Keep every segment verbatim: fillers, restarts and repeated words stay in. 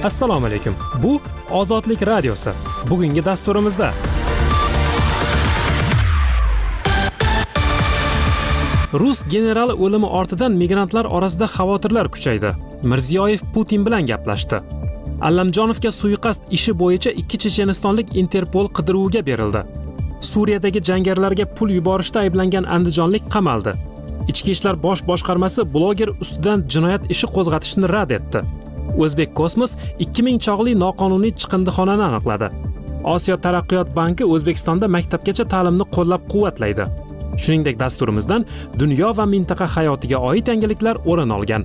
Assalomu alaykum. Bu Ozodlik radiosi. Bugungi dasturimizda Rus generali o'limi ortidan migrantlar orasida xavotirlar kuchaydi. Mirziyoyev Putin bilan gaplashdi. Allamjonovga suiqasd ishi bo'yicha ikki chechenistonlik Interpol qidiruviga berildi. Suriyadagi jangarilarga pul yuborishda ayblangan andijonlik qamaldi. Ichki ishlar bosh boshqarmasi bloger ustidan jinoyat ishi qo'zg'atishni rad etdi. O'zbek Kosmos ikki ming chog'li noqonuniy chiqindixonani aniqladi. Osiyo taraqqiyot banki O'zbekistonda maktabgacha ta'limni qo'llab-quvvatlaydi. Shuningdek, dasturimizdan dunyo va mintaqa hayotiga oid yangiliklar o'rin olgan.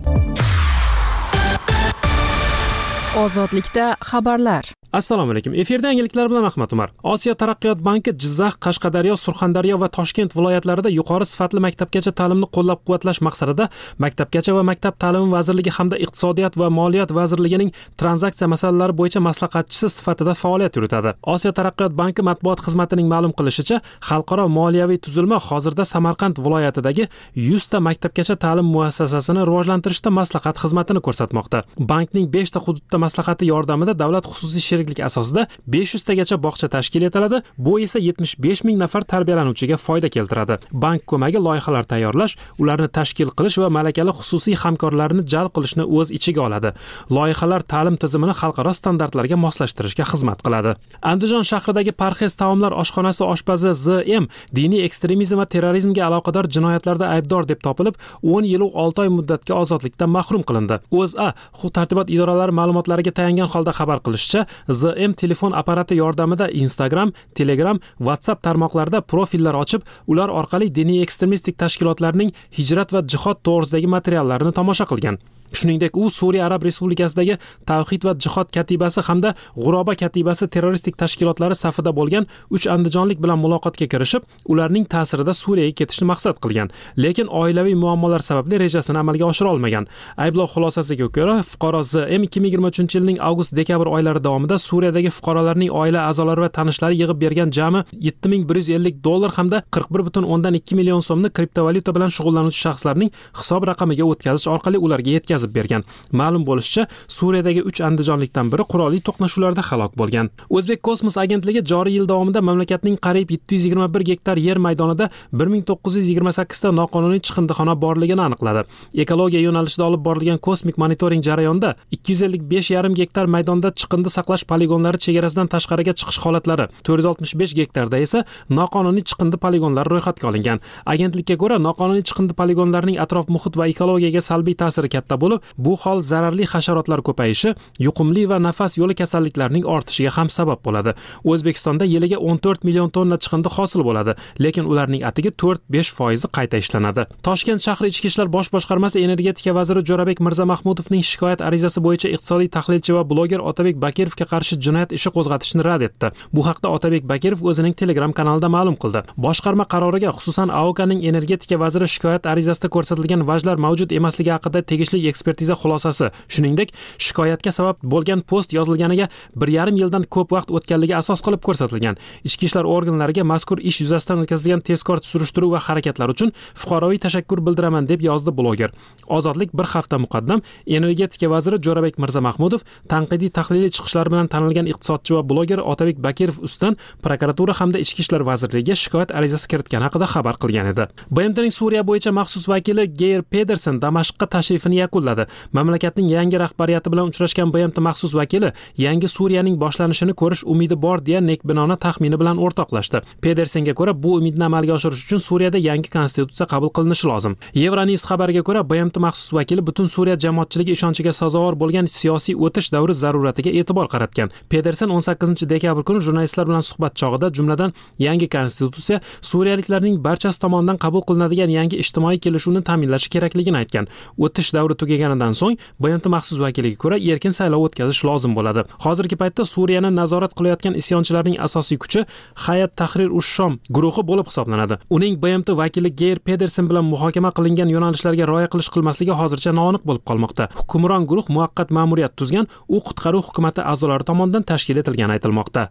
Ozodlikda xabarlar. Assalomu alaykum. Efirda yangiliklar bilan Ahmad Umar. Osiyo taraqqiyot banki Jizzax, Qashqadaryo, Surxondaryo va Toshkent viloyatlarida yuqori sifatli maktabgacha ta'limni qo'llab-quvvatlash maqsadida Maktabgacha va maktab ta'limi vazirligi hamda Iqtisodiyot va Moliyat vazirligining tranzaksiya masalalari bo'yicha maslahatchisi sifatida faoliyat yuritadi. Osiyo taraqqiyot banki matbuot xizmatining ma'lum qilishicha, xalqaro moliyaviy tuzilma hozirda Samarqand viloyatidagi yuz ta maktabgacha ta'lim muassasasini rivojlantirishda maslahat xizmatini ko'rsatmoqda. Bankning besh ta hududda maslahati yordamida davlat xususiy sheriklik asosida besh yuz tagacha bog'cha tashkil etiladi. Bu esa yetmish besh ming nafar tarbiyalanuvchiga foyda keltiradi. Bank ko'magi loyihalar tayyorlash, ularni tashkil qilish va malakali xususiy hamkorlarni jalb qilishni o'z ichiga oladi. Loyihalar ta'lim tizimini xalqaro standartlarga moslashtirishga xizmat qiladi. Andijon shahridagi Parhez taomlar oshxonasi oshpazi Z M diniy ekstremizm va terrorizmga aloqador jinoyatlarda aybdor deb topilib, o'n yil va olti oy muddatga ozodlikdan mahrum qilindi. O'zA huquq-tartibot idoralari ma'lumotlariga tayangan holda xabar qilishicha, Z M telefon apparati yordamida Instagram, Telegram, WhatsApp tarmoqlarida profillar ochib, ular orqali diniy ekstremistik tashkilotlarning hijrat va jihod to'g'risidagi materiallarini tomosha qilgan. Shuningdek, u Suriya Arab Respublikasidagi Tavhid va jihod katibasi hamda G'uroba katibasi terroristik tashkilotlari safida bo'lgan uch andijonlik bilan muloqotga kirishib, ularning ta'sirida Suriyaga ketishni maqsad qilgan. Lekin oilaviy muammolar sababli rejasini amalga oshira olmagan. Ayblov xulosasiga ko'ra, fuqaro Z M ikki ming yigirma uchinchi yilning avgust-dekabr oylari davomida Suriyadagi fuqarolarning oila a'zolari va tanishlari yig'ib bergan jami yetti ming bir yuz ellik dollar hamda qirq bir butun o'ndan ikki million so'mni kriptovalyuta bilan shug'ullanuvchi shaxslarning hisob raqamiga o'tkazish orqali ularga yetkazib bergan. Ma'lum bo'lishicha, Suriyadagi uch andijonlikdan biri qurolli to'qnashuvlarda halok bo'lgan. O'zbek Kosmos agentligi joriy yil davomida mamlakatning qariyb yetti yuz yigirma bir gektar yer maydonida bir ming to'qqiz yuz yigirma sakkiz ta noqonuniy chiqindixona borligini aniqladi. Ekologiya yo'nalishida olib borilgan kosmik monitoring jarayonida ikki yuz ellik besh yarim gektar maydonda chiqindi saqlash poligonlari chegarasidan tashqariga chiqish holatlari, to'rt yuz oltmish besh gektarda esa noqonuniy chiqindi poligonlari ro'yxatga olingan. Agentlikka ko'ra, noqonuniy chiqindi poligonlarining atrof muhit va ekologiyaga salbiy ta'siri katta bo'lib, bu hol zararli hasharotlar ko'payishi, yuqumli va nafas yo'li kasalliklarining ortishiga ham sabab bo'ladi. O'zbekistonda yiliga o'n to'rt million tonna chiqindi hosil bo'ladi, lekin ularning atigi to'rt besh foizi qayta ishlanadi. Toshkent shahri Ichki ishlar bosh boshqarmasi energetika vaziri Jo'rabek Mirzamahmudovning shikoyat arizasi bo'yicha iqtisodiy tahlilchi va bloger Otabek Bakirovga qarshi jinoyat ishi qo'zg'atishni rad etdi. Bu haqda Otabek Bakirov o'zining Telegram kanalida ma'lum qildi. Boshqarma qaroriga xususan A O K'ning energetika vaziri shikoyat arizasida ko'rsatilgan vajlar mavjud emasligi haqida tegishli ekspertiza xulosasi, shuningdek, shikoyatga sabab bo'lgan post yozilganiga bir yarim yildan ko'p vaqt o'tganligi asos qilib ko'rsatilgan. Ichki ishlar organlariga mazkur ish yuzasidan o'tkazilgan tezkor surishtiruv va harakatlar uchun fuqaroviy tashakkur bildiraman deb yozdi bloger. Ozodlik bir hafta muqaddam energetika vaziri Jo'rabek Mirzamahmudov tanqidiy tahliliy chiqishlar bilan tanilgan iqtisodchi va bloger Otabek Bakirov ustidan prokuratura hamda Ichki ishlar vazirligiga shikoyat arizasi kiritgani haqida xabar qilgan edi. B M T'ning Suriya bo'yicha maxsus vakili Geir Pedersen Damashqqa tashrifini yakunladi. Mamlakatning yangi rahbariyati bilan uchrashgan B M T maxsus vakili yangi Suriyaning boshlanishini ko'rish umidi bor deya nekbinona taxmini bilan o'rtoqlashdi. Pedersenga ko'ra, bu umidni amalga oshirish uchun Suriyada yangi konstitutsiya qabul qilinishi lozim. Euronews xabariga ko'ra, B M T maxsus vakili butun Suriya jamoatchiligi ishonchiga sazovor bo'lgan siyosiy o'tish davri zaruratiga e'tibor qaratgan. Pedersen o'n sakkizinchi dekabr kuni jurnalistlar bilan suhbat chog'ida jumladan yangi konstitutsiya Suriyaliklarning barchasi tomonidan qabul qilinadigan yangi ijtimoiy kelishuvni ta'minlashi kerakligini aytgan. O'tish davri tugaganidan so'ng B M T maxsus vakiliga ko'ra erkin saylov o'tkazish lozim bo'ladi. Hozirgi paytda Suriyani nazorat qilayotgan isyonchilarning asosiy kuchi Hayat Tahrir ush-Shom guruhi bo'lib hisoblanadi. Uning B M T vakili Geir Pedersen bilan muhokama qilingan yo'nalishlarga rioya qilish qilmasligi hozircha noaniq bo'lib qolmoqda. Hukmron guruh muvaqqat ma'muriyat tuzgan, u qutqaruv hukumatı a'zolari tomonidan tashkil etilgani aytilmoqda.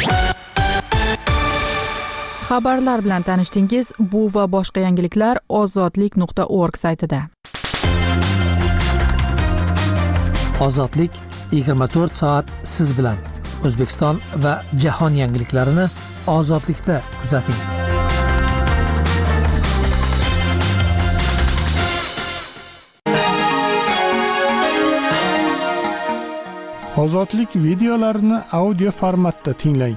Xabarlar bilan tanishdingiz. Bu va boshqa yangiliklar ozodlik nuqta org saytida. Ozodlik yigirma to'rt soat siz bilan. O'zbekiston va jahon yangiliklarini ozodlikda kuzating. Ozodlik videolarini audio formatda tinglang.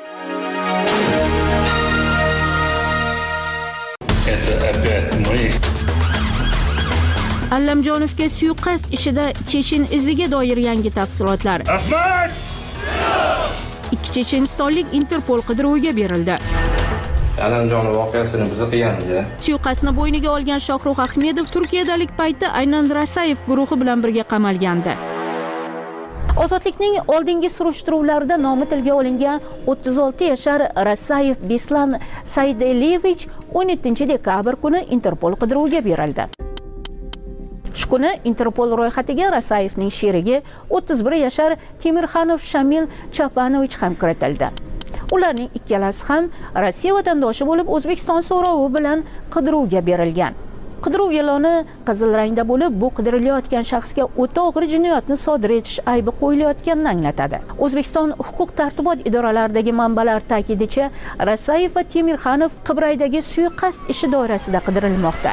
Allamjonovga suiqasd ishida Chechen iziga doir yangi tafsilotlar. Ahmad! Ikki chechenistonlik Interpol qidiruviga berildi. Allamjonov voqeasini biz qilganmiz. Suiqasdni bo'yniga olgan Shohrux Ahmedov Turkiyadalik paytda aynan Rasayev guruhi bilan birga qamalgandi. Ozodlikning oldingi surishtiruvlarida nomi tilga olingan o'ttiz olti yashar Rasayev Beslan Saydelevich o'n yettinchi dekabr kuni Interpol qidiruviga berildi. Shu kuni Interpol ro'yxatiga Rasayevning sherigi o'ttiz bir yashar Temirxanov Shamil Chapanovich ham kiritildi. Ularning ikkalasi ham Rossiya vatandoshi bo'lib, O'zbekiston so'rovi bilan qidiruvga berilgan. Qidiruv e'loni qizil rangda bo'lib, bu qidirilayotgan shaxsga o'ta og'ir jinoyatni sodir etish aybi qo'yilayotganini anglatadi. O'zbekiston huquq-tartibot idoralaridagi manbalar ta'kidicha, Rasayev va Temirxanov Qibraydagi suiqasd ishi doirasida qidirilmoqda.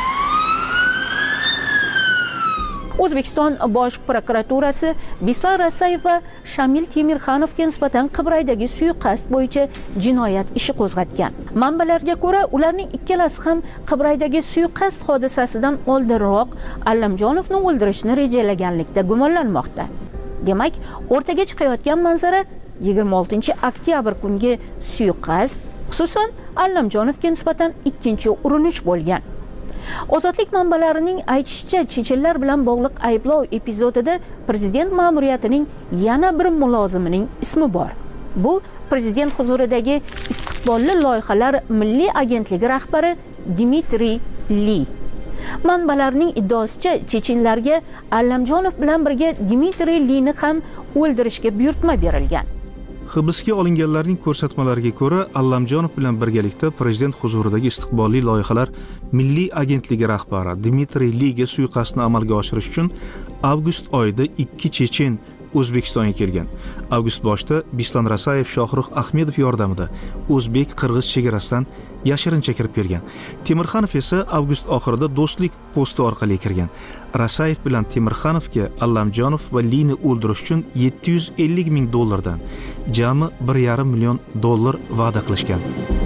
O'zbekiston Bosh prokuraturasi Beslan Rasayev va Shamil Temirxanovga nisbatan Qibraydagi suiqasd bo'yicha jinoyat ishi qo'zg'atgan. Manbalarga ko'ra, ularning ikkalasi ham Qibraydagi suiqasd hodisasidan oldinroq Allamjonovni o'ldirishni rejalaganlikda gumonlanmoqda. Demak, o'rtaga chiqayotgan manzara yigirma oltinchi oktyabr kungi suiqasd, xususan Allamjonovga nisbatan ikkinchi urinish bo'lgan. Ozodlik manbalarining aytishicha, chechenlar bilan bog'liq ayblov epizodida prezident ma'muriyatining yana bir mulozimining ismi bor. Bu prezident huzuridagi istiqbolli loyihalar milliy agentligi rahbari Dmitriy Li. Manbalarning iddaosicha, chechenlarga Allamjonov bilan birga Dmitriy Lini ham o'ldirishga buyurtma berilgan. Hibsga olinganlarning ko'rsatmalariga ko'ra, Allamjonov bilan birgalikda prezident huzuridagi istiqbolli loyihalar milliy agentligi rahbari Dmitriy Liga suiqasdni amalga oshirish uchun avgust oyida ikki chechen O'zbekistonga kelgan. Avgust boshida Beslan Rasayev Shohrux Ahmedov yordamida o'zbek-qirg'iz chegarasidan yashirincha kirib kelgan. Temirxanov esa avgust oxirida do'stlik posti orqali kirgan. Rasayev bilan Temirxanovga Allamjonov va Lini o'ldirish uchun yetti yuz ellik ming dollardan jami bir yarim million dollar va'da qilishgan.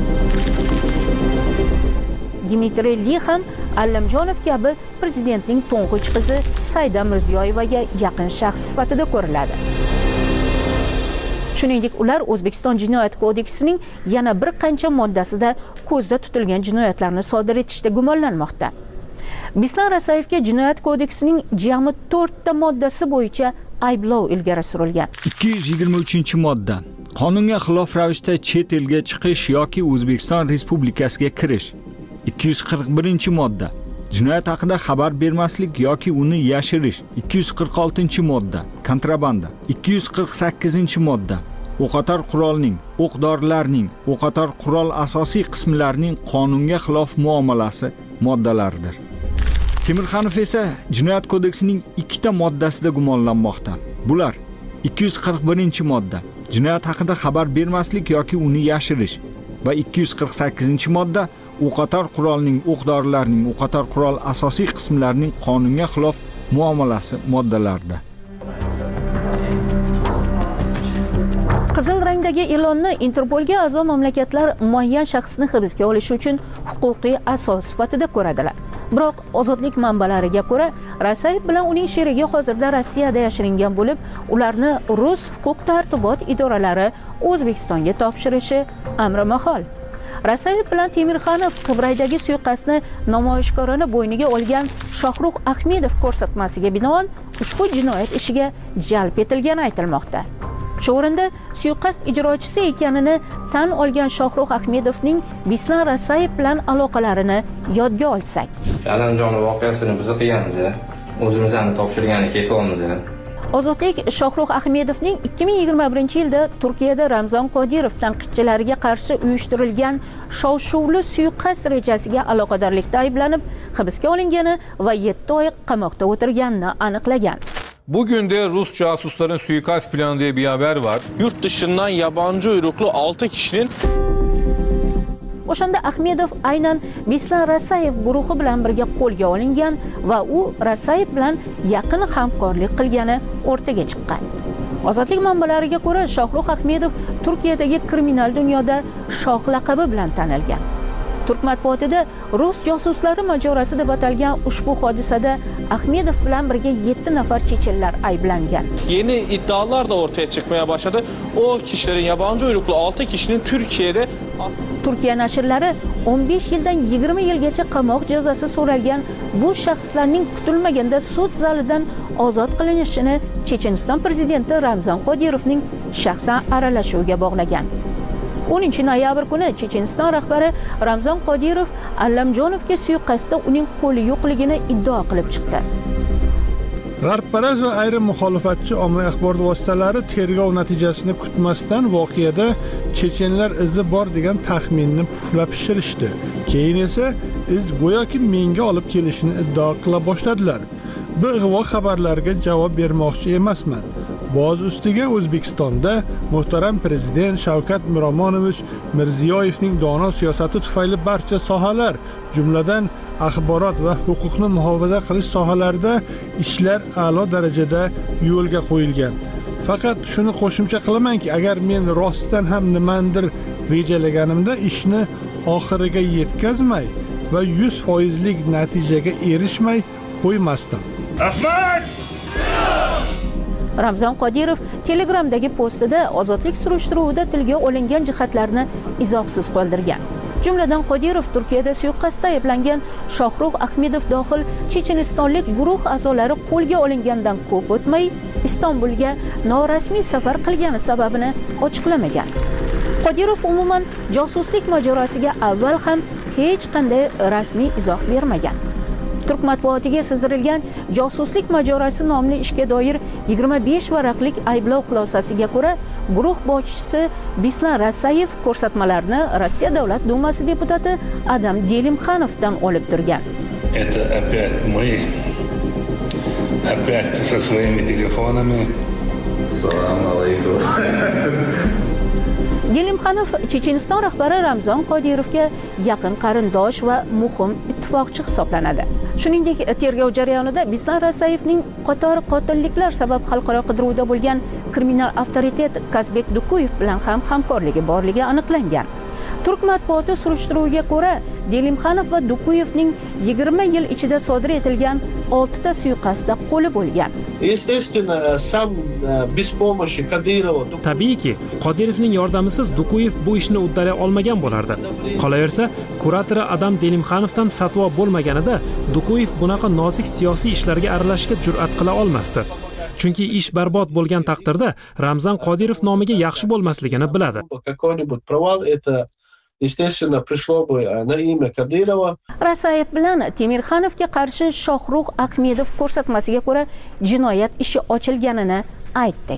Dmitriy Li ham Allamjonov kabi prezidentning to'ng'ich qizi Saida Mirziyoyevaga yaqin shaxs sifatida ko'riladi. Shuningdek, ular O'zbekiston Jinoyat kodeksining yana bir qancha moddasida ko'zda tutilgan jinoyatlarni sodir etishda gumonlanmoqda. Beslan Rasayevga Jinoyat kodeksining jami to'rtta moddasi bo'yicha ayblov ilgari surilgan. ikki yuz yigirma uchinchi modda. Qonunga xilof ravishda chet elga chiqish yoki O'zbekiston Respublikasiga kirish. ikki yuz qirq birinchi modda. Jinoyat haqida xabar bermaslik yoki uni yashirish. ikki yuz qirq oltinchi modda. Kontrabanda. ikki yuz qirq sakkizinchi modda. O'qotar qurolning, o'q-dorilarning, o'qotar qurol asosiy qismlarining qonunga xilof muomalasi moddalaridir. Temirxanov esa Jinoyat kodeksining ikkita moddasida gumonlanmoqda. Bular ikki yuz qirq birinchi modda. Jinoyat haqida xabar bermaslik yoki uni yashirish va ikki yuz qirq sakkizinchi modda o'qotar qurolning, o'q-dorilarning, o'qotar qurol asosiy qismlarining qonunga xilof muomalasi moddalarida. Qizil rangdagi e'lonni Interpolga a'zo mamlakatlar muayyan shaxsni hibsga olish uchun huquqiy asos sifatida ko'radilar. Biroq ozodlik manbalariga ko'ra, Rasayev bilan uning sherigi hozirda Rossiyada yashiringan bo'lib, ularni rus huquq-tartibot idoralari O'zbekistonga topshirishi amri mahol. Rasayev bilan Temirxanov Qibraydagi suiqasdni namoyishkorona bo'yniga olgan Shohrux Ahmedov ko'rsatmasiga binoan ushbu jinoyat ishiga jalb etilgani aytilmoqda. Shu o'rinda suiqasd ijrochisi ekanini tan olgan Shohrux Ahmedovning Beslan Rasayev bilan aloqalarini yodga olsak. Allamjonov voqeasini biz qilganmiz. O'zimizni topshirgani ketyapmiz. Ozodlik Shohrux Ahmedovning ikki ming yigirma birinchi yilda Turkiyada Ramzon Qodirov tanqidchilariga qarshi uyushtirilgan shov-shuvli suiqasd rejasiga aloqadorlikda ayblanib, hibsga olingani va yetti oy qamoqda o'tirganini aniqlagan. Bugün de Rus casusların suikast planı diye bir haber var. Yurt dışından yabancı uyruklu altı kişinin O'shanda Ahmedov aynan Bislan Rasayev guruhi bilan birga qo'lga olingan va u Rasayev bilan yaqin hamkorlik qilgani o'rtaga chiqqan. Ozodlik manbalariga ko'ra, Shohrux Ahmedov Turkiyadagi kriminal dunyoda shoh laqabi bilan tanilgan. Turk matbuotida Rus josuslari mojarosi deb atalgan ushbu hodisada Ahmedov bilan birga yetti nafar chechenlar ayblangan. Yeni iddialar da ortaya çıkmaya başladı. O kişilerin yabancı uyruklu altı kişinin Türkiye'de Turkiya nashrlari o'n besh yildan yigirma yilgacha qamoq jazosi so'ralgan bu shaxslarning kutilmaganda sud zalidan ozod qilinishini Checheniston prezidenti Ramzan Qodirovning shaxsan aralashuviga bog'lagan. o'ninchi noyabr kuni Checheniston rahbari Ramzan Qodirov Allamjonovga suiqasdda uning qo'li yo'qligini iddao qilib chiqdi. G'arbparast va ayrim muxolifatchi ommaviy axborot vositalari tergov natijasini kutmasdan voqeada chechenlar izi bor degan taxminni puflab pishirishdi. Keyin esa iz go'yoki menga olib kelishini iddao qila boshladilar. Bu ig'vo xabarlarga javob bermoqchi emasman. Boz ustiga O'zbekistonda muhtaram prezident Shavkat Miromonovich Mirziyoyevning dono siyosati tufayli barcha sohalar, jumladan axborot va huquqni muhofaza qilish sohalarida ishlar a'lo darajada yo'lga qo'yilgan. Faqat shuni qo'shimcha qilamanki, agar men rostdan ham nimandir rejalaganimda ishni oxiriga yetkazmay va yuz foizlik natijaga erishmay qo'ymasdim. Ahmad! Ramzan Qodirov Telegramdagi postida ozodlik surishtiruvida tilga olingan jihatlarni izohsiz qoldirgan. Jumladan Qodirov Turkiyada suiqasdda ayblangan Shohrux Ahmedov dohil chechenistonlik guruh a'zolari qo'lga olingandan ko'p o'tmay Istanbulga norasmiy safar qilgani sababini ochiqlamagan. Qodirov umuman josuslik mojarosiga avval ham hech qanday rasmiy izoh bermagan. Turk matbuotiga sizdirilgan josuslik mojarosi nomli ishga doir yigirma besh varaqlik ayblov xulosasiga ko'ra, guruh boshchisi Bislan Rasayev ko'rsatmalarni Rossiya Davlat Dumasi deputati Adam Delimxanovdan olib turgan. Это опять мы. Опять со своими телефонами. Салам алейкум. Delimxanov Checheniston rahbari Ramzan Qodirovga yaqin qarindosh va muhim ittifoqchi hisoblanadi. Shuningdek, tergov jarayonida Bislan Rasayevning qator qotilliklar sabab xalqaro qidiruvda bo'lgan kriminal avtoritet Kazbek Dukuyev bilan ham hamkorligi borligi aniqlangan. Turk matbuoti surishtiruviga ko'ra, Delimxanov va Dukuyevning yigirma yil ichida sodir etilgan oltita suiqasdda qo'li bo'lgan. Естественно, сам без помощи Кадырова. Tabiiyki, Qodirovning yordamisiz Dukuyev bu ishni uddalay olmagan bo'lardi. Qolaversa, kuratori Adam Delimxanovdan fatvo bo'lmaganida Dukuyev bunaqa nozik siyosiy ishlarga aralashishga jur'at qila olmasdi. Chunki ish barbod bo'lgan taqdirda Ramzan Qodirov nomiga yaxshi bo'lmasligini biladi. Какой-нибудь провал это естественно пришло бы на имя Кадырова. Rasayev bilan Temirxanovga qarshi Shohrux Ahmedov ko'rsatmasiga ko'ra jinoyat ishi ochilganini aytdik.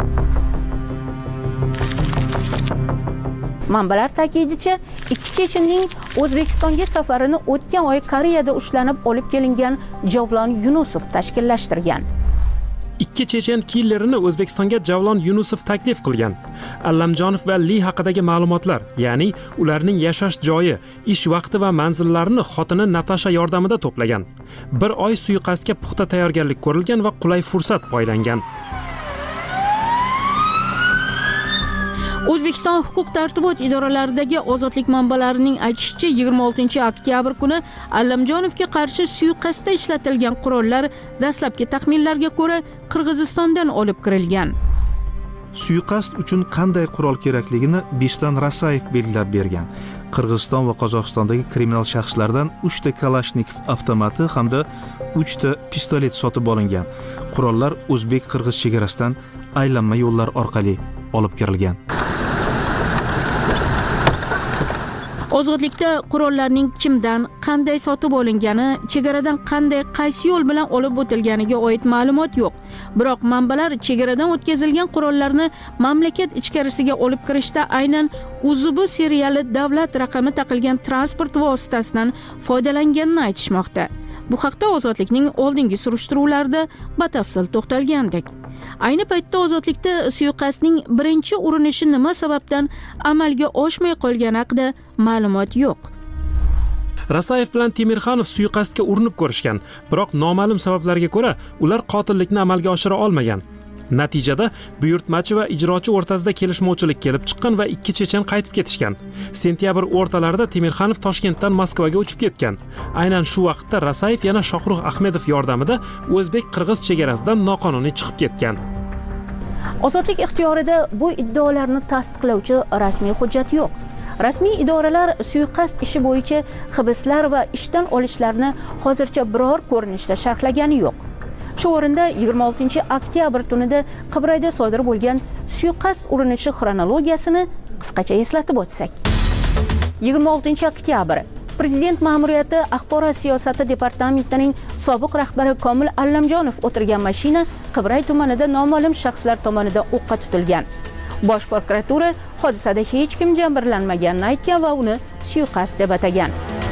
Manbalar ta'kidicha, ikki chechenning O'zbekistonga safarini o'tgan oy Koreyada ushlanib olib kelingan Javlon Yunusov tashkillashtirgan. Ikki chechen killerini O'zbekistonga Javlon Yunusov taklif qilgan. Allamjonov va Li haqidagi ma'lumotlar, ya'ni ularning yashash joyi, ish vaqti va manzillarini xotini Natasha yordamida to'plagan. Bir oy suiqasdga puxta tayyorgarlik ko'rilgan va qulay fursat poylangan. O'zbekiston huquq tartibot idoralaridagi ozodlik manbalarining aytishicha, yigirma oltinchi oktyabr kuni Allamjonovga qarshi suiqasdda ishlatilgan qurollar dastlabki taxminlarga ko'ra Qirg'izistondan olib kirilgan. Suiqasd uchun qanday qurol kerakligini Bislan Rasayev belgilab bergan. Qirg'iziston va Qozog'istondagi kriminal shaxslardan uchta Kalashnikov avtomati hamda uchta pistolet sotib olingan. Qurollar o'zbek-qirg'iz chegarasidan aylanma yo'llar orqali olib kirilgan. Ozodlikda qurollarning kimdan, qanday sotib olingani, chegaradan qanday, qaysi yo'l bilan olib o'tilganiga oid ma'lumot yo'q. Biroq manbalar chegaradan o'tkazilgan qurollarni mamlakat ichkarisiga olib kirishda aynan U Z B seriyali davlat raqami taqilgan transport vositasidan foydalanganini aytishmoqda. Bu haqda Ozodlikning oldingi surishtiruvlarida batafsil to'xtalgandik. Ayni paytda Ozodlikda suiqasdning birinchi urinishi nima sababdan amalga oshmay qolgani haqida ma'lumot yo'q. Rasayev bilan Temirxanov suiqasdga urinib ko'rishgan, biroq noma'lum sabablarga ko'ra ular qotillikni amalga oshira olmagan. Natijada buyurtmachi va ijrochi o'rtasida kelishmovchilik kelib chiqqan va ikki chechen qaytib ketishgan. Sentyabr o'rtalarida Temirxanov Toshkentdan Moskvaga uchib ketgan. Aynan shu vaqtda Rasayev yana Shohrux Ahmedov yordamida o'zbek-qirg'iz chegarasidan noqonuniy chiqib ketgan. Ozodlik ixtiyorida bu iddaolarni tasdiqlovchi rasmiy hujjat yo'q. Rasmiy idoralar suiqasd ishi bo'yicha hibslar va ishdan olishlarni hozircha biror ko'rinishda sharhlagani yo'q. Shu o'rinda yigirma oltinchi oktyabr tunida Qibrayda sodir bo'lgan suiqasd urinishi xronologiyasini qisqacha eslatib o'tsak. yigirma oltinchi oktyabr Prezident ma'muriyati axborot siyosati departamentining sobiq rahbari Komil Allamjonov o'tirgan mashina Qibray tumanida noma'lum shaxslar tomonidan o'qqa tutilgan. Bosh prokuratura hodisada hech kim jabrlanmaganini aytgan va uni suiqasd deb atagan.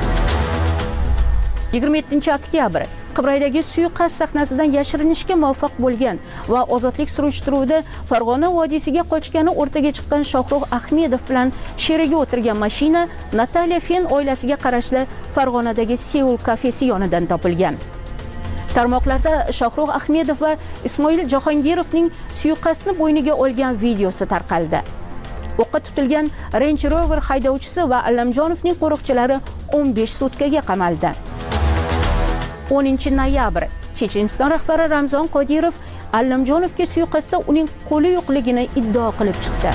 yigirma yettinchi oktyabr Qibraydagi suiqasd sahnasidan yashirinishga muvaffaq bo'lgan va ozodlik surishtiruvida Farg'ona vodiysiga qochgani o'rtaga chiqqan Shohrux Ahmedov bilan sherigi o'tirgan mashina Nataliya Fen oilasiga qarashli Farg'onadagi Seul kafesi yonidan topilgan. Tarmoqlarda Shohrux Ahmedov va Ismoil Jahongirovning suiqasdni bo'yniga olgan videosi tarqaldi. O'qqa tutilgan Range Rover haydovchisi va Allamjonovning qo'riqchilari o'n besh sutkaga qamaldi. o'ninchi noyabr Checheniston rahbari Ramzon Qodirov Allamjonovga suiqasdda uning qo'li yo'qligini iddao qilib chiqdi.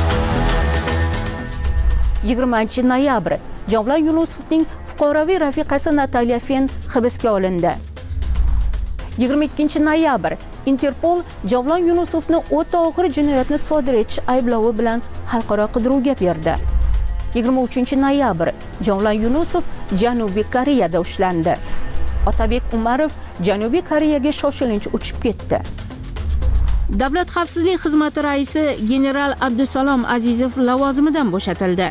yigirmanchi noyabr Javlon Yunusovning fuqaroviy rafiqasi Nataliya Fen hibsga olindi. yigirma ikkinchi noyabr Interpol Javlon Yunusovni o'ta og'ir jinoyatni sodir etish ayblovi bilan xalqaro qidiruvga berdi. yigirma uchinchi noyabr Javlon Yunusov Janubiy Koreyada ushlandi. Otabek Umarov Janubiy Koreyaga shoshilinch uchib ketdi. Davlat xavfsizlik xizmati raisi general Abdusalom Azizov lavozimidan bo'shatildi.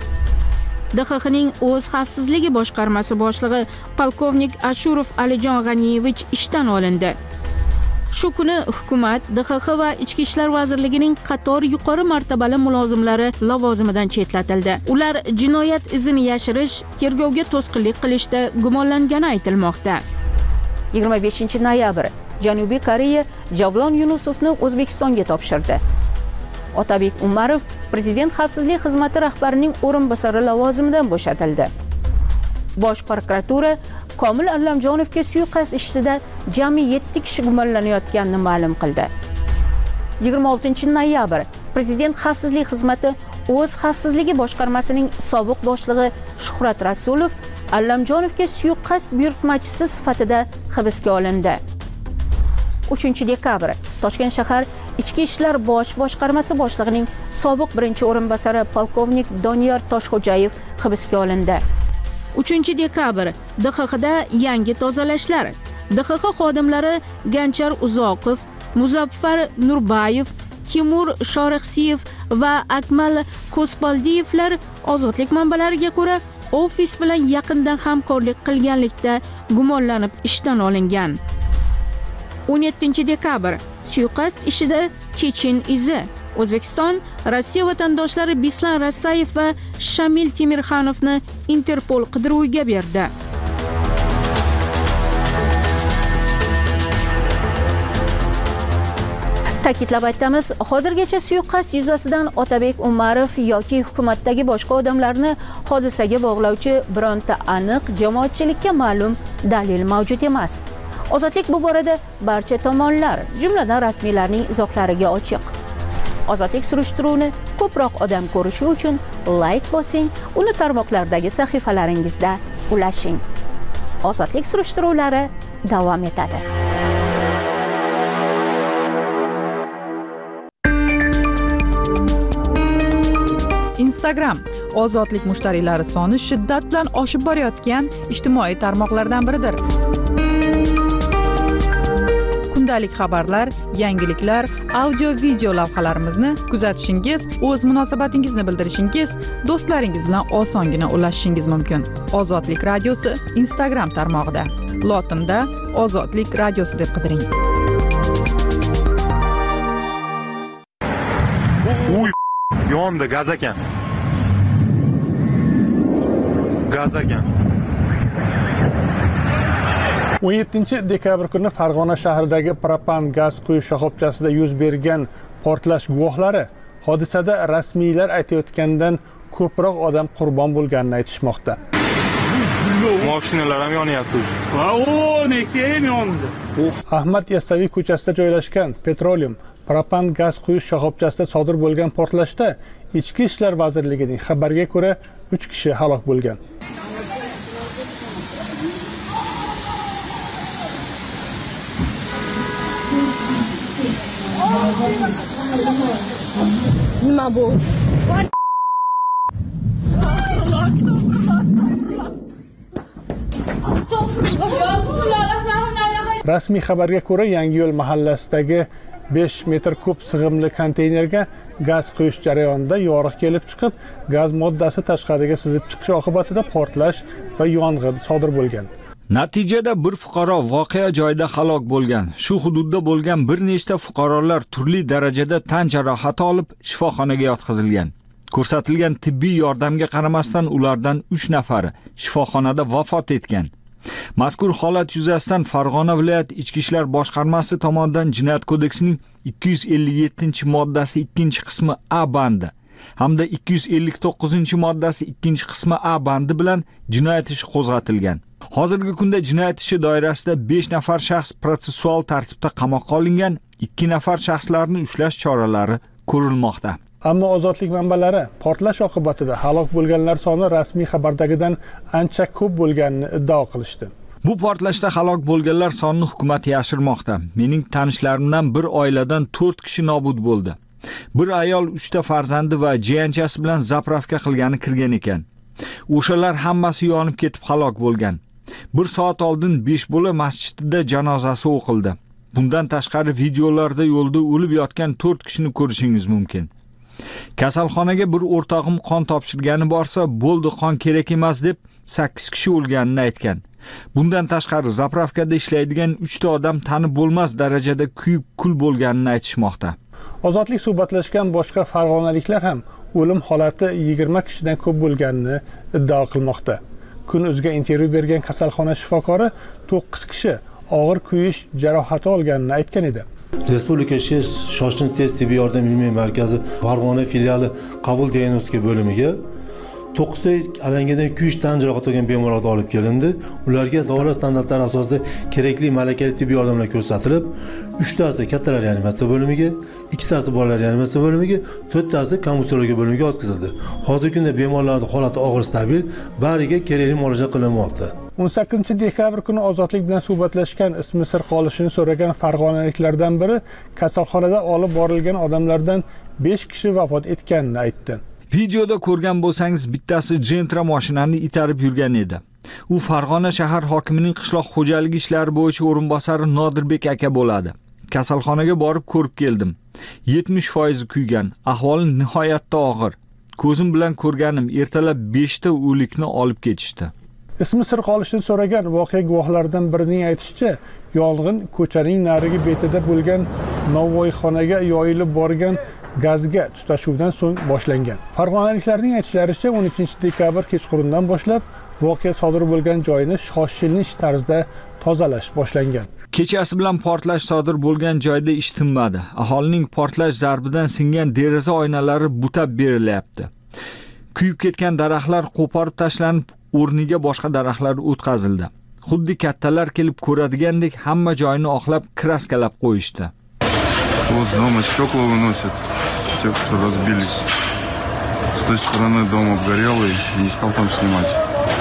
D X Xning o'z xavfsizligi boshqarmasi boshlig'i polkovnik Ashurov Alijon G'aniyevich ishdan olindi. Shu kuni hukumat D X X va Ichki ishlar vazirligining qator yuqori martabali mulozimlari lavozimidan chetlatildi. Ular jinoyat izini yashirish, tergovga to'sqinlik qilishda gumonlangani aytilmoqda. yigirma beshinchi noyabr Janubiy Koreya Javlon Yunusovni O'zbekistonga topshirdi. Otabek Umarov Prezident xavfsizlik xizmati rahbarining o'rinbosari lavozimidan bo'shatildi. Bosh prokuratura Komil Allamjonovga suiqasd ishida jami yetti kishi gumonlanayotganini ma'lum qildi. yigirma oltinchi noyabr Prezident xavfsizlik xizmati o'z xavfsizligi boshqarmasining sobiq boshlig'i Shuhrat Rasulov Allamjonovga suiqasd buyurtmachisi sifatida hibsga olindi. uchinchi dekabr Toshkent shahar Ichki ishlar bosh boshqarmasi boshlig'ining sobiq birinchi o'rinbosari polkovnik Doniyor Toshxo'jayev hibsga olindi. uchinchi dekabr D X Xda yangi tozalashlar. D X X xodimlari Ganchar Uzoqov, Muzaffar Nurbayev, Timur Shorixsiyev va Akmal Ko'spaldiyevlar ozodlik manbalariga ko'ra ofis bilan yaqindan hamkorlik qilganlikda gumonlanib ishdan olingan. o'n yettinchi dekabr suiqasd ishida Chechen izi. O'zbekiston Rossiya vatandoshlari Bislan Rasayev va Shamil Temirxanovni Interpol qidiruviga berdi. Ta'kidlab aytamiz, hozirgacha suiqasd yuzasidan Otabek Umarov yoki hukumatdagi boshqa odamlarni hodisaga bog'lovchi bironta aniq jamoatchilikka ma'lum dalil mavjud emas. Ozodlik bu borada barcha tomonlar, jumladan rasmiylarning izohlariga ochiq. Ozodlik surishtiruvini ko'proq odam ko'rishi uchun like bosing, uni tarmoqlardagi sahifalaringizda ulashing. Ozodlik surishtiruvlari davom etadi. Instagram ozodlik mushtariylari soni shiddat bilan oshib borayotgan ijtimoiy tarmoqlardan biridir. Kundalik xabarlar, yangiliklar, audio-video lavhalarimizni kuzatishingiz, o'z munosabatingizni bildirishingiz, do'stlaringiz bilan osongina ulashishingiz mumkin. Ozodlik radiosi Instagram tarmog'ida. lotinda ozodlik radiosi deb qidiring. Uy, yondi gaz ekan. Gaz ekan. o'n yettinchi dekabr kuni Farg'ona shahridagi propan gaz quyish shoxobchasida yuz bergan portlash guvohlari hodisada rasmiylar aytayotgandan ko'proq odam qurbon bo'lganini aytishmoqda. Mashinalar ham yonyapti. Va o, Nexia ham yondi. Ahmad Yassaviy ko'chasida joylashgan Petroleum propan gaz quyish shoxobchasida sodir bo'lgan portlashda Ichki ishlar vazirligining xabariga ko'ra uch kishi halok bo'lgan. Nima bu? Rasmiy xabarga ko'ra Yangiyo'l mahallasidagi besh metr kub sig'imli konteynerga gaz quyish jarayonida yoriq kelib chiqib, gaz moddasi tashqariga sizib chiqishi oqibatida portlash va yong'in sodir bo'lgan. Natijada bir fuqaro voqea joyida halok bo'lgan. Shu hududda bo'lgan bir nechta fuqarolar turli darajada tan jarohati olib shifoxonaga yotqizilgan. Ko'rsatilgan tibbiy yordamga qaramasdan ulardan uch nafari shifoxonada vafot etgan. Mazkur holat yuzasidan Farg'ona viloyat Ichki ishlar boshqarmasi tomonidan Jinoyat kodeksining ikki yuz ellik yettinchi moddasi ikkinchi qismi A bandi hamda ikki yuz ellik to'qqizinchi moddasi ikkinchi qismi A bandi bilan jinoyat ishi qo'zg'atilgan. Hozirgi kunda jinoyat ishi doirasida besh nafar shaxs protsessual tartibda qamoqqa olingan, ikki nafar shaxslarni ushlash choralari ko'rilmoqda. Ammo ozodlik manbalari portlash oqibatida halok bo'lganlar soni rasmiy xabardagidan ancha ko'p bo'lganini iddao qilishdi. Bu portlashda halok bo'lganlar sonini hukumat yashirmoqda. Mening tanishlarimdan bir oiladan to'rt kishi nobud bo'ldi. Bir ayol uchta farzandi va jiyanchasi bilan zapravka qilgani kirgan ekan. O'shalar hammasi yonib ketib halok bo'lgan. Bir soat oldin besh bo'la masjidida janozasi o'qildi. Bundan tashqari videolarda yo'lda o'lib yotgan to'rt kishini ko'rishingiz mumkin. Kasalxonaga bir o'rtog'im qon topshirgani borsa, bo'ldi qon kerak emas deb sakkiz kishi o'lganini aytgan. Bundan tashqari zapravkada ishlaydigan uchta odam tanib bo'lmas darajada kuyib kul bo'lganini aytishmoqda. Ozodlik suhbatlashgan boshqa farg'onaliklar ham o'lim holati yigirma kishidan ko'p bo'lganini iddao qilmoqda. Kun.uzga intervyu bergan kasalxona shifokori to'qqiz kishi og'ir kuyish jarohati olganini aytgan edi. Respublika shoshilinch tez tibbiy yordam ilmiy markazi Farg'ona filiali qabul diagnostika bo'limiga to'qqizta alangadan kuyish tan jarohati olgan bemorlar olib kelindi. Ularga davlat standartlari asosida kerakli malakali tibbiy yordamlar ko'rsatilib, uchtasi kattalar reanimatsiya bo'limiga, ikkitasi bolalar reanimatsiya bo'limiga, to'rttasi komissiyologiya bo'limiga o'tkazildi. Hozirgi kunda bemorlarning holati og'ir stabil, bariga kerakli muolaja qilinmoqda. o'n sakkizinchi dekabr kuni ozodlik bilan suhbatlashgan ismi sir qolishini so'ragan farg'onaliklardan biri kasalxonada olib borilgan odamlardan besh kishi vafot etganini aytdi. Videoda ko'rgan bo'lsangiz, bittasi Gentra mashinani itarib yurgan edi. U Farg'ona shahar hokimining qishloq xo'jaligi ishlari bo'yicha o'rinbosari Nodirbek aka bo'ladi. Kasalxonaga borib ko'rib keldim. yetmish foiz kuygan, ahvoli nihoyatda og'ir. Ko'zim bilan ko'rganim, ertalab beshta o'likni olib ketishdi. Ismi sir qolishini so'ragan voqea guvohlaridan birining aytishicha, yong'in ko'chaning narigi betida bo'lgan novvoyxonaga yoyilib borgan gazga tutashuvdan so'ng boshlangan. Farg'onaliklarning aytishlaricha o'n uchinchi dekabr kechqurundan boshlab voqea sodir bo'lgan joyni shoshilinch tarzda tozalash boshlangan. Kechasi bilan portlash sodir bo'lgan joyda ish tinmadi. Aholining portlash zarbidan singan deraza oynalari butab berilyapti. Kuyib ketgan daraxtlar qo'porib tashlanib, o'rniga boshqa daraxtlar o'tkazildi. Xuddi kattalar kelib ko'radigandek hamma joyni oqlab, kraskalab qo'yishdi. Вот дома стекла выносят, те, что разбились. С той стороны дом обгорелый, не стал там снимать.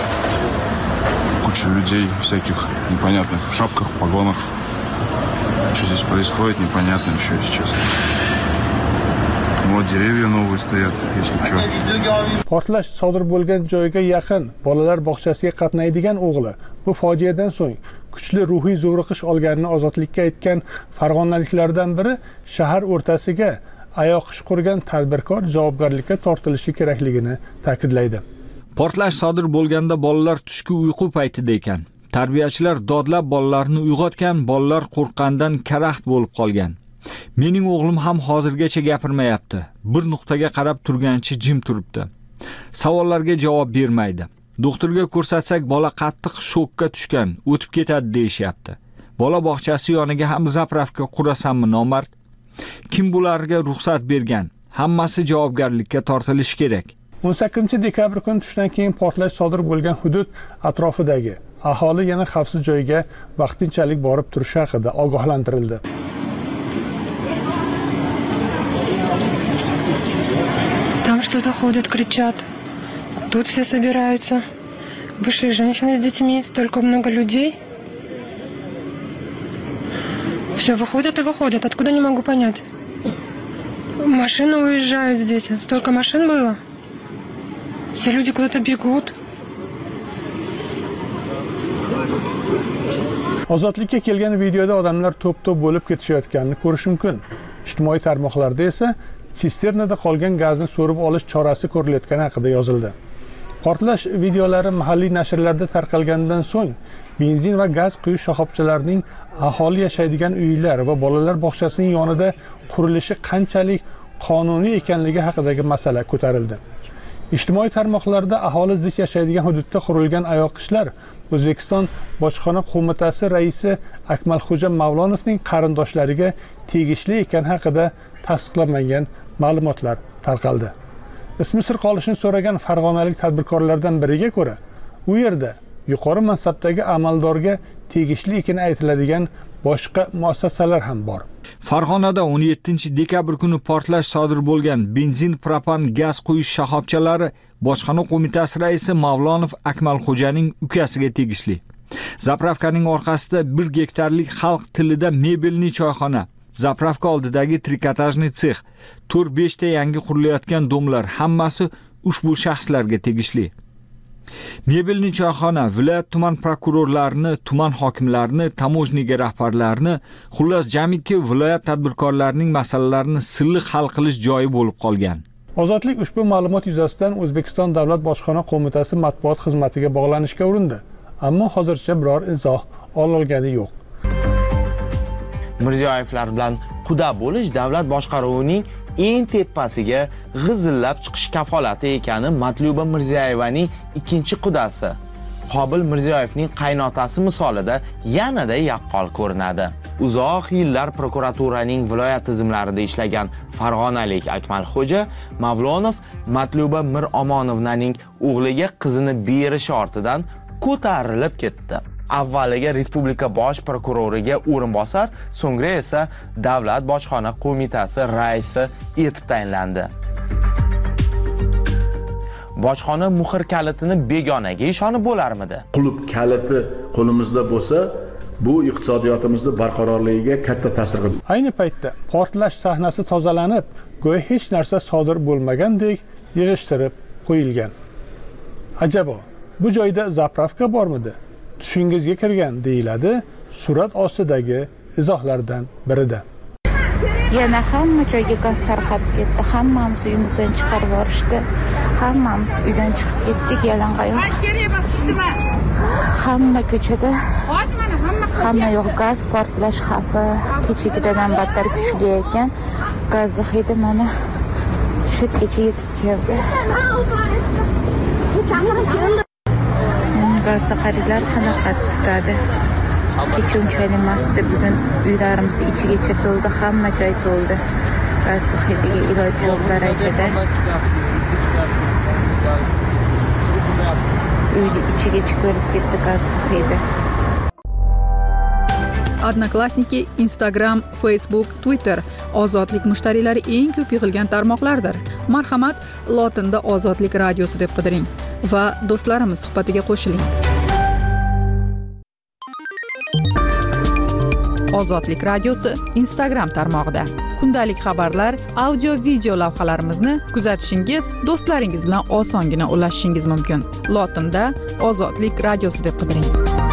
Куча людей всяких непонятных в шапках, в погонах. Что здесь происходит, непонятно еще, если честно. Вот dеревья новые стоят, если что. Portlash sodir bo'lgan joyga yaqin bolalar bog'chasiga qatnaydigan o'g'li bu fojiadan so'ng kuchli ruhiy zo'riqish olganini ozodlikka aytgan farg'onaliklardan biri shahar o'rtasiga ayoq ish qurgan tadbirkor javobgarlikka tortilishi kerakligini ta'kidlaydi. Portlash sodir bo'lganda bolalar tushki uyqu paytida ekan. Tarbiyachilar dodlab bolalarni uyg'otgan, bolalar qo'rqqandan karaxt bo'lib qolgan. Mening o'g'lim ham hozirgacha gapirmayapti. Bir nuqtaga qarab turgancha jim turibdi. Savollarga javob bermaydi. Doktorga ko'rsatsak bola qattiq shokka tushgan, o'tib ketadi deyishyapti. Bola bog'chasi yoniga ham zapravka qurasanmi nomard? Kim bularga ruxsat bergan? Hammasi javobgarlikka tortilishi kerak. o'n sakkizinchi dekabr kuni tushdan keyin portlash sodir bo'lgan hudud atrofidagi aholi yana xavfsiz joyga vaqtinchalik borib turishi haqida ogohlantirildi. Там что-то ходят, кричат. Тут все собираются. Вышли женщины с детьми, столько много людей. Все выходят и выходят. Откуда, не могу понять. Машины уезжают здесь. Столько машин было. Все люди куда-то бегут. Ozodlikka kelgan videoda odamlar to'p-to'p bo'lib ketishayotganini ko'rish mumkin. Ijtimoiy tarmoqlarda esa sisternada qolgan gazni so'rib olish chorasi ko'rilayotgani haqida yozildi. Portlash videolari mahalliy nashrlarda tarqalgandan so'ng benzin va gaz quyish shoxobchalarining aholi yashaydigan uylar va bolalar bog'chasining yonida qurilishi qanchalik qonuniy ekanligi haqidagi masala ko'tarildi. Ijtimoiy tarmoqlarda aholi zich yashaydigan hududda qurilgan oyoqishlar O'zbekiston Bojxona qo'mitasi raisi Akmalxo'ja Mavlonovning qarindoshlariga tegishli ekani haqida tasdiqlanmagan ma'lumotlar tarqaldi. Ismi sir qolishini so'ragan farg'onalik tadbirkorlardan biriga ko'ra, u yerda yuqori mansabdagi amaldorga tegishli ekani aytiladigan boshqa muassasalar ham bor. Farg'onada o'n yettinchi dekabr kuni portlash sodir bo'lgan benzin, propan, gaz quyish shoxobchalari Bojxona qo'mitasi raisi Mavlonov Akmalxo'janing ukasiga tegishli. Zapravkaning orqasida bir gektarlik xalq tilida mebelli choyxona, zapravka oldidagi trikotajniy sex, to'rt besh ta yangi qurilayotgan domlar hammasi ushbu shaxslarga tegishli. Mebelli choyxona viloyat tuman prokurorlarini, tuman hokimlarini, tamojniga rahbarlarini, xullas jamiki viloyat tadbirkorlarining masalalarini silliq hal qilish joyi bo'lib qolgan. Ozodlik ushbu ma'lumot yuzasidan O'zbekiston Davlat Bojxona qo'mitasi matbuot xizmatiga bog'lanishga urindi, ammo hozircha biror izoh ololgani yo'q. Mirziyoyevlar bilan quda bo'lish davlat boshqaruvining eng tepasiga g'izillab chiqish kafolati ekani Matluba Mirziyoyevaning ikkinchi qudasi Qobil Mirziyoyevning qaynotasi misolida yanada yaqqol ko'rinadi. Uzoq yillar prokuraturaning viloyat tizimlarida ishlagan farg'onalik Akmalxo'ja Mavlonov Matluba Mir Omonovnaning o'g'liga qizini berishi ortidan ko'tarilib ketdi. Avvaliga respublika bosh prokuroriga o'rinbosar, so'ngra esa Davlat bojxona qo'mitasi raisi etib tayinlandi. Bojxona muhr kalitini begonaga ishonib bo'larmidi? Qulub kaliti qo'limizda bo'lsa, bu iqtisodiyotimizni barqarorligiga katta ta'sir qiladi. Ayni paytda portlash sahnasi tozalanib, go'yo hech narsa sodir bo'lmagandek yig'ishtirib qo'yilgan. Ajabo, bu joyda zapravka bormidi? Tushingizga kirgan deyiladi surat ostidagi izohlardan birida. Yana hamma joyga gaz sarqab ketdi. Hammamiz uyimizdan chiqarib yuborishdi. Hammamiz uydan chiqib ketdik yalangoyoq. Hamma ko'chada hamma yo'q gaz portlash xavfi kechagidan battar kuchli ekan. Gaz hidi mana shu yergacha yetib keldi. Gazda qariylar qanaqa tutadi? Kecha unchalik emasdi, bugun uylarimiz ichigacha to'ldi, hamma joy to'ldi. Gaz hidiga iloji yo'q darajada. Uyni ichigacha to'lib ketdi gaz hidi. Odnoklassniki, Instagram, Facebook, Twitter ozodlik mushtariylari eng ko'p yig'ilgan tarmoqlardir. Marhamat, lotinda Ozodlik radiosi deb qidiring va do'stlarimiz suhbatiga qo'shiling. Ozodlik radiosi Instagram tarmog'ida kundalik xabarlar, audio, video lavhalarimizni kuzatishingiz, do'stlaringiz bilan osongina ulashishingiz mumkin. Lotinda Ozodlik radiosi deb qidiring.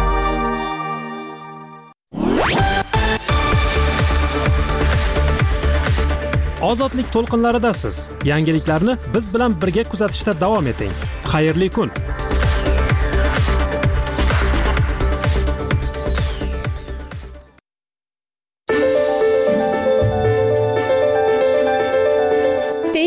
Ozodlik to'lqinlaridasiz. Yangiliklarni biz bilan birga kuzatishda davom eting. Xayrli kun.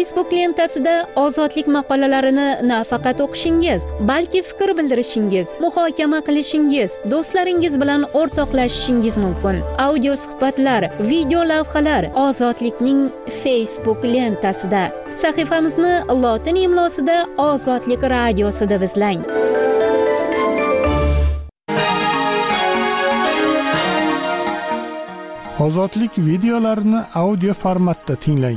Facebook lentasida ozodlik maqolalarini nafaqat o'qishingiz, balki fikr bildirishingiz, muhokama qilishingiz, do'stlaringiz bilan o'rtoqlashishingiz mumkin. Audio suhbatlar, video lavhalar Ozodlikning Facebook lentasida. Sahifamizni lotin imlosida Ozodlik radiosida izlang. Ozodlik videolarini audio formatda tinglang.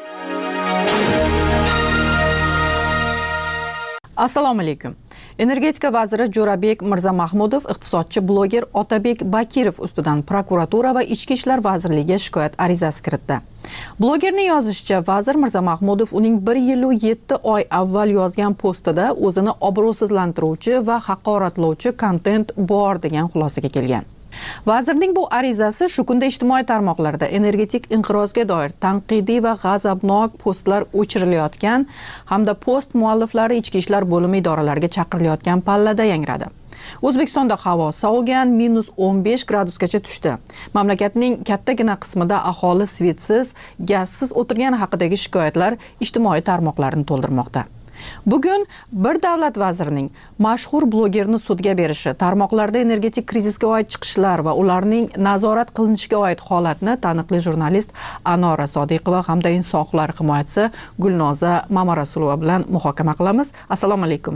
Assalomu alaykum. Energetika vaziri Jo'rabek Mirzamahmudov iqtisodchi bloger Otabek Bakirov ustidan prokuratura va Ichki ishlar vazirligiga shikoyat arizasi kiritdi. Blogerning yozishicha, vazir Mirzamahmudov uning bir yil va yetti oy avval yozgan postida o'zini obro'sizlantiruvchi va haqoratlovchi kontent bor degan xulosaga kelgan. Vazirning bu arizasi shu kunda ijtimoiy tarmoqlarda energetik inqirozga doir tanqidiy va g'azabnok postlar o'chirilayotgan hamda post mualliflari ichki ishlar bo'limi idoralariga chaqirilayotgan pallada yangradi. O'zbekistonda havo sovigan, minus o'n besh gradusgacha tushdi. Mamlakatning kattagina qismida aholi svetsiz, gazsiz o'tirgani haqidagi shikoyatlar ijtimoiy tarmoqlarni to'ldirmoqda. Bugun bir davlat vazirining mashhur blogerni sudga berishi, tarmoqlarda energetik krizisga oid chiqishlar va ularning nazorat qilinishiga oid holatni taniqli jurnalist Anora Sodiqova hamda inson huquqlari himoyachisi Gulnoza Mamarasulova bilan muhokama qilamiz. Assalomu alaykum.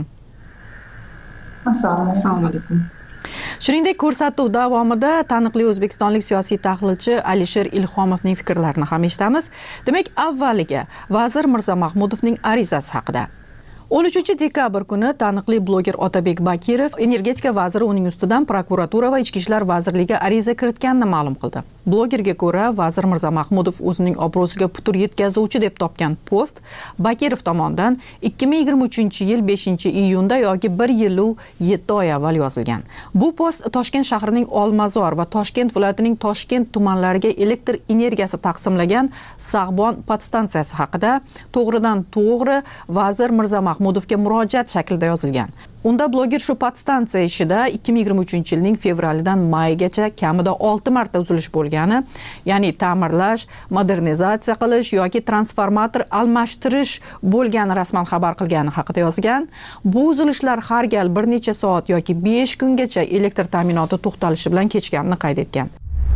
Assalomu alaykum. Shuningdek, ko'rsatuv davomida taniqli o'zbekistonlik siyosiy tahlilchi Alisher Ilhomovning fikrlarini ham eshitamiz. Demak, avvaliga vazir Mirzamahmudovning arizasi haqida. o'n uchinchi dekabr kuni taniqli bloger Otabek Bakirov energetika vaziri uning ustidan prokuratura va Ichki ishlar vazirligiga ariza kiritganini ma'lum qildi. Blogerga ko'ra, vazir Mirzamahmudov o'zining obro'siga putur yetkazuvchi deb topgan post Bakirov tomonidan ikki ming yigirma uchinchi yil beshinchi iyunda yoki bir yil va yetti oy avval yozilgan. Bu post Toshkent shahrining Olmazor va Toshkent viloyatining Toshkent tumanlariga elektr energiyasi taqsimlagan Sag'bon podstansiyasi haqida to'g'ridan to'g'ri vazir Mirzamahmudovga murojaat shaklida yozilgan. Unda bloger shu podstansiya ishida ikki ming yigirma uchinchi yilning fevralidan maygacha kamida olti marta uzilish bo'lgani, ya'ni ta'mirlash, modernizatsiya qilish yoki transformator almashtirish bo'lgani rasman xabar qilgani haqida yozgan. Bu uzilishlar har gal bir necha soat yoki besh kungacha elektr ta'minoti to'xtalishi bilan kechganini qayd etgan.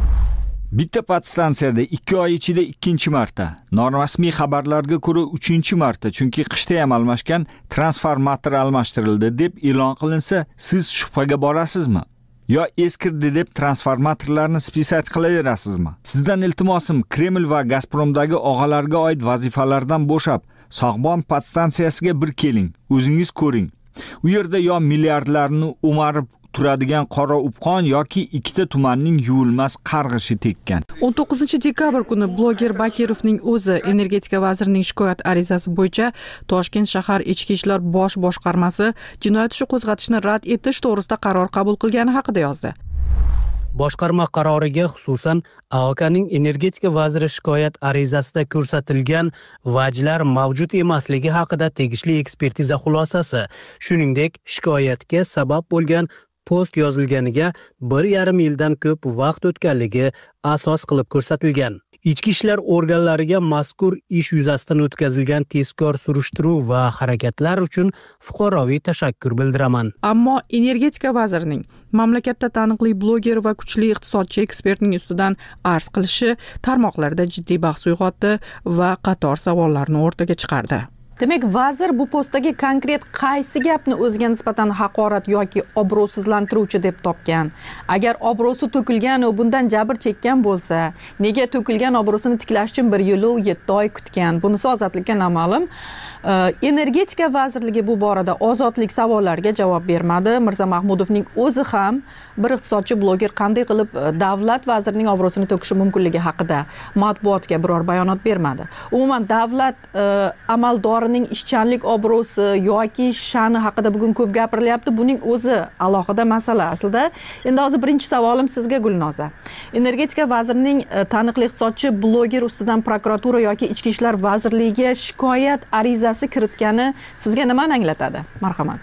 Bitta podstansiyada ikki oy ichida ikkinchi marta, norasmiy xabarlarga ko'ra uchinchi marta, chunki qishda ham almashgan transformator almashtirildi deb e'lon qilinsa, siz shubhaga borasizmi? Yo eskirdi deb transformatorlarni spisat qilaverasizmi? Sizdan iltimosim, Kreml va Gazpromdagi og'alarga oid vazifalardan bo'shab, Sag'bon podstansiyasiga bir keling, o'zingiz ko'ring. U yerda yo milliardlarni o'marib turadigan qora upqon yoki ikkita tumanning yuvilmas qarg'ishi tekkan. o'n to'qqizinchi dekabr kuni bloger Bakirovning o'zi energetika vazirining shikoyat arizasi bo'yicha Toshkent shahar ichki ishlar bosh boshqarmasi jinoyat ishi qo'zg'atishni rad etish to'g'risida qaror qabul qilgani haqida yozdi. Boshqarma qaroriga xususan A O K'ning energetika vaziri shikoyat arizasida ko'rsatilgan vajlar mavjud emasligi haqida tegishli ekspertiza xulosasi, shuningdek shikoyatga sabab bo'lgan post yozilganiga bir yarim yildan ko'p vaqt o'tganligi asos qilib ko'rsatilgan. Ichki ishlar organlariga mazkur ish yuzasidan o'tkazilgan tezkor surishtiruv va harakatlar uchun fuqaroviy tashakkur bildiraman. Ammo energetika vazirining mamlakatda taniqli bloger va kuchli iqtisodchi ekspertning ustidan arz qilishi tarmoqlarda jiddiy bahs uyg'otdi va qator savollarni o'rtaga chiqardi. Demak, vazir bu postdagi konkret qaysi gapni o'ziga nisbatan haqorat yoki obro'sizlantiruvchi deb topgan? Agar obro'si to'kilgan va bundan jabr chekkan bo'lsa, nega to'kilgan obro'sini tiklash uchun bir yil va yetti oy kutgan? Bunisi ozodlikka noma'lum. Energetika vazirligi bu borada ozodlik savollariga javob bermadi. Mirzamahmudovning o'zi ham bir iqtisodchi bloger qanday qilib davlat vazirining obro'sini to'kishi mumkinligi haqida matbuotga biror bayonot bermadi. Umuman davlat amaldorining ishchanlik obro'si yoki sha'ni haqida bugun ko'p gapirilyapti. Buning o'zi alohida masala aslida. Endi hozir birinchi savolim sizga Gulnoza. Energetika vazirining taniqli iqtisodchi bloger ustidan prokuratura yoki Ichki ishlar vazirligiga shikoyat arizasi kiritgani sizga nimani anglatadi? Marhamat.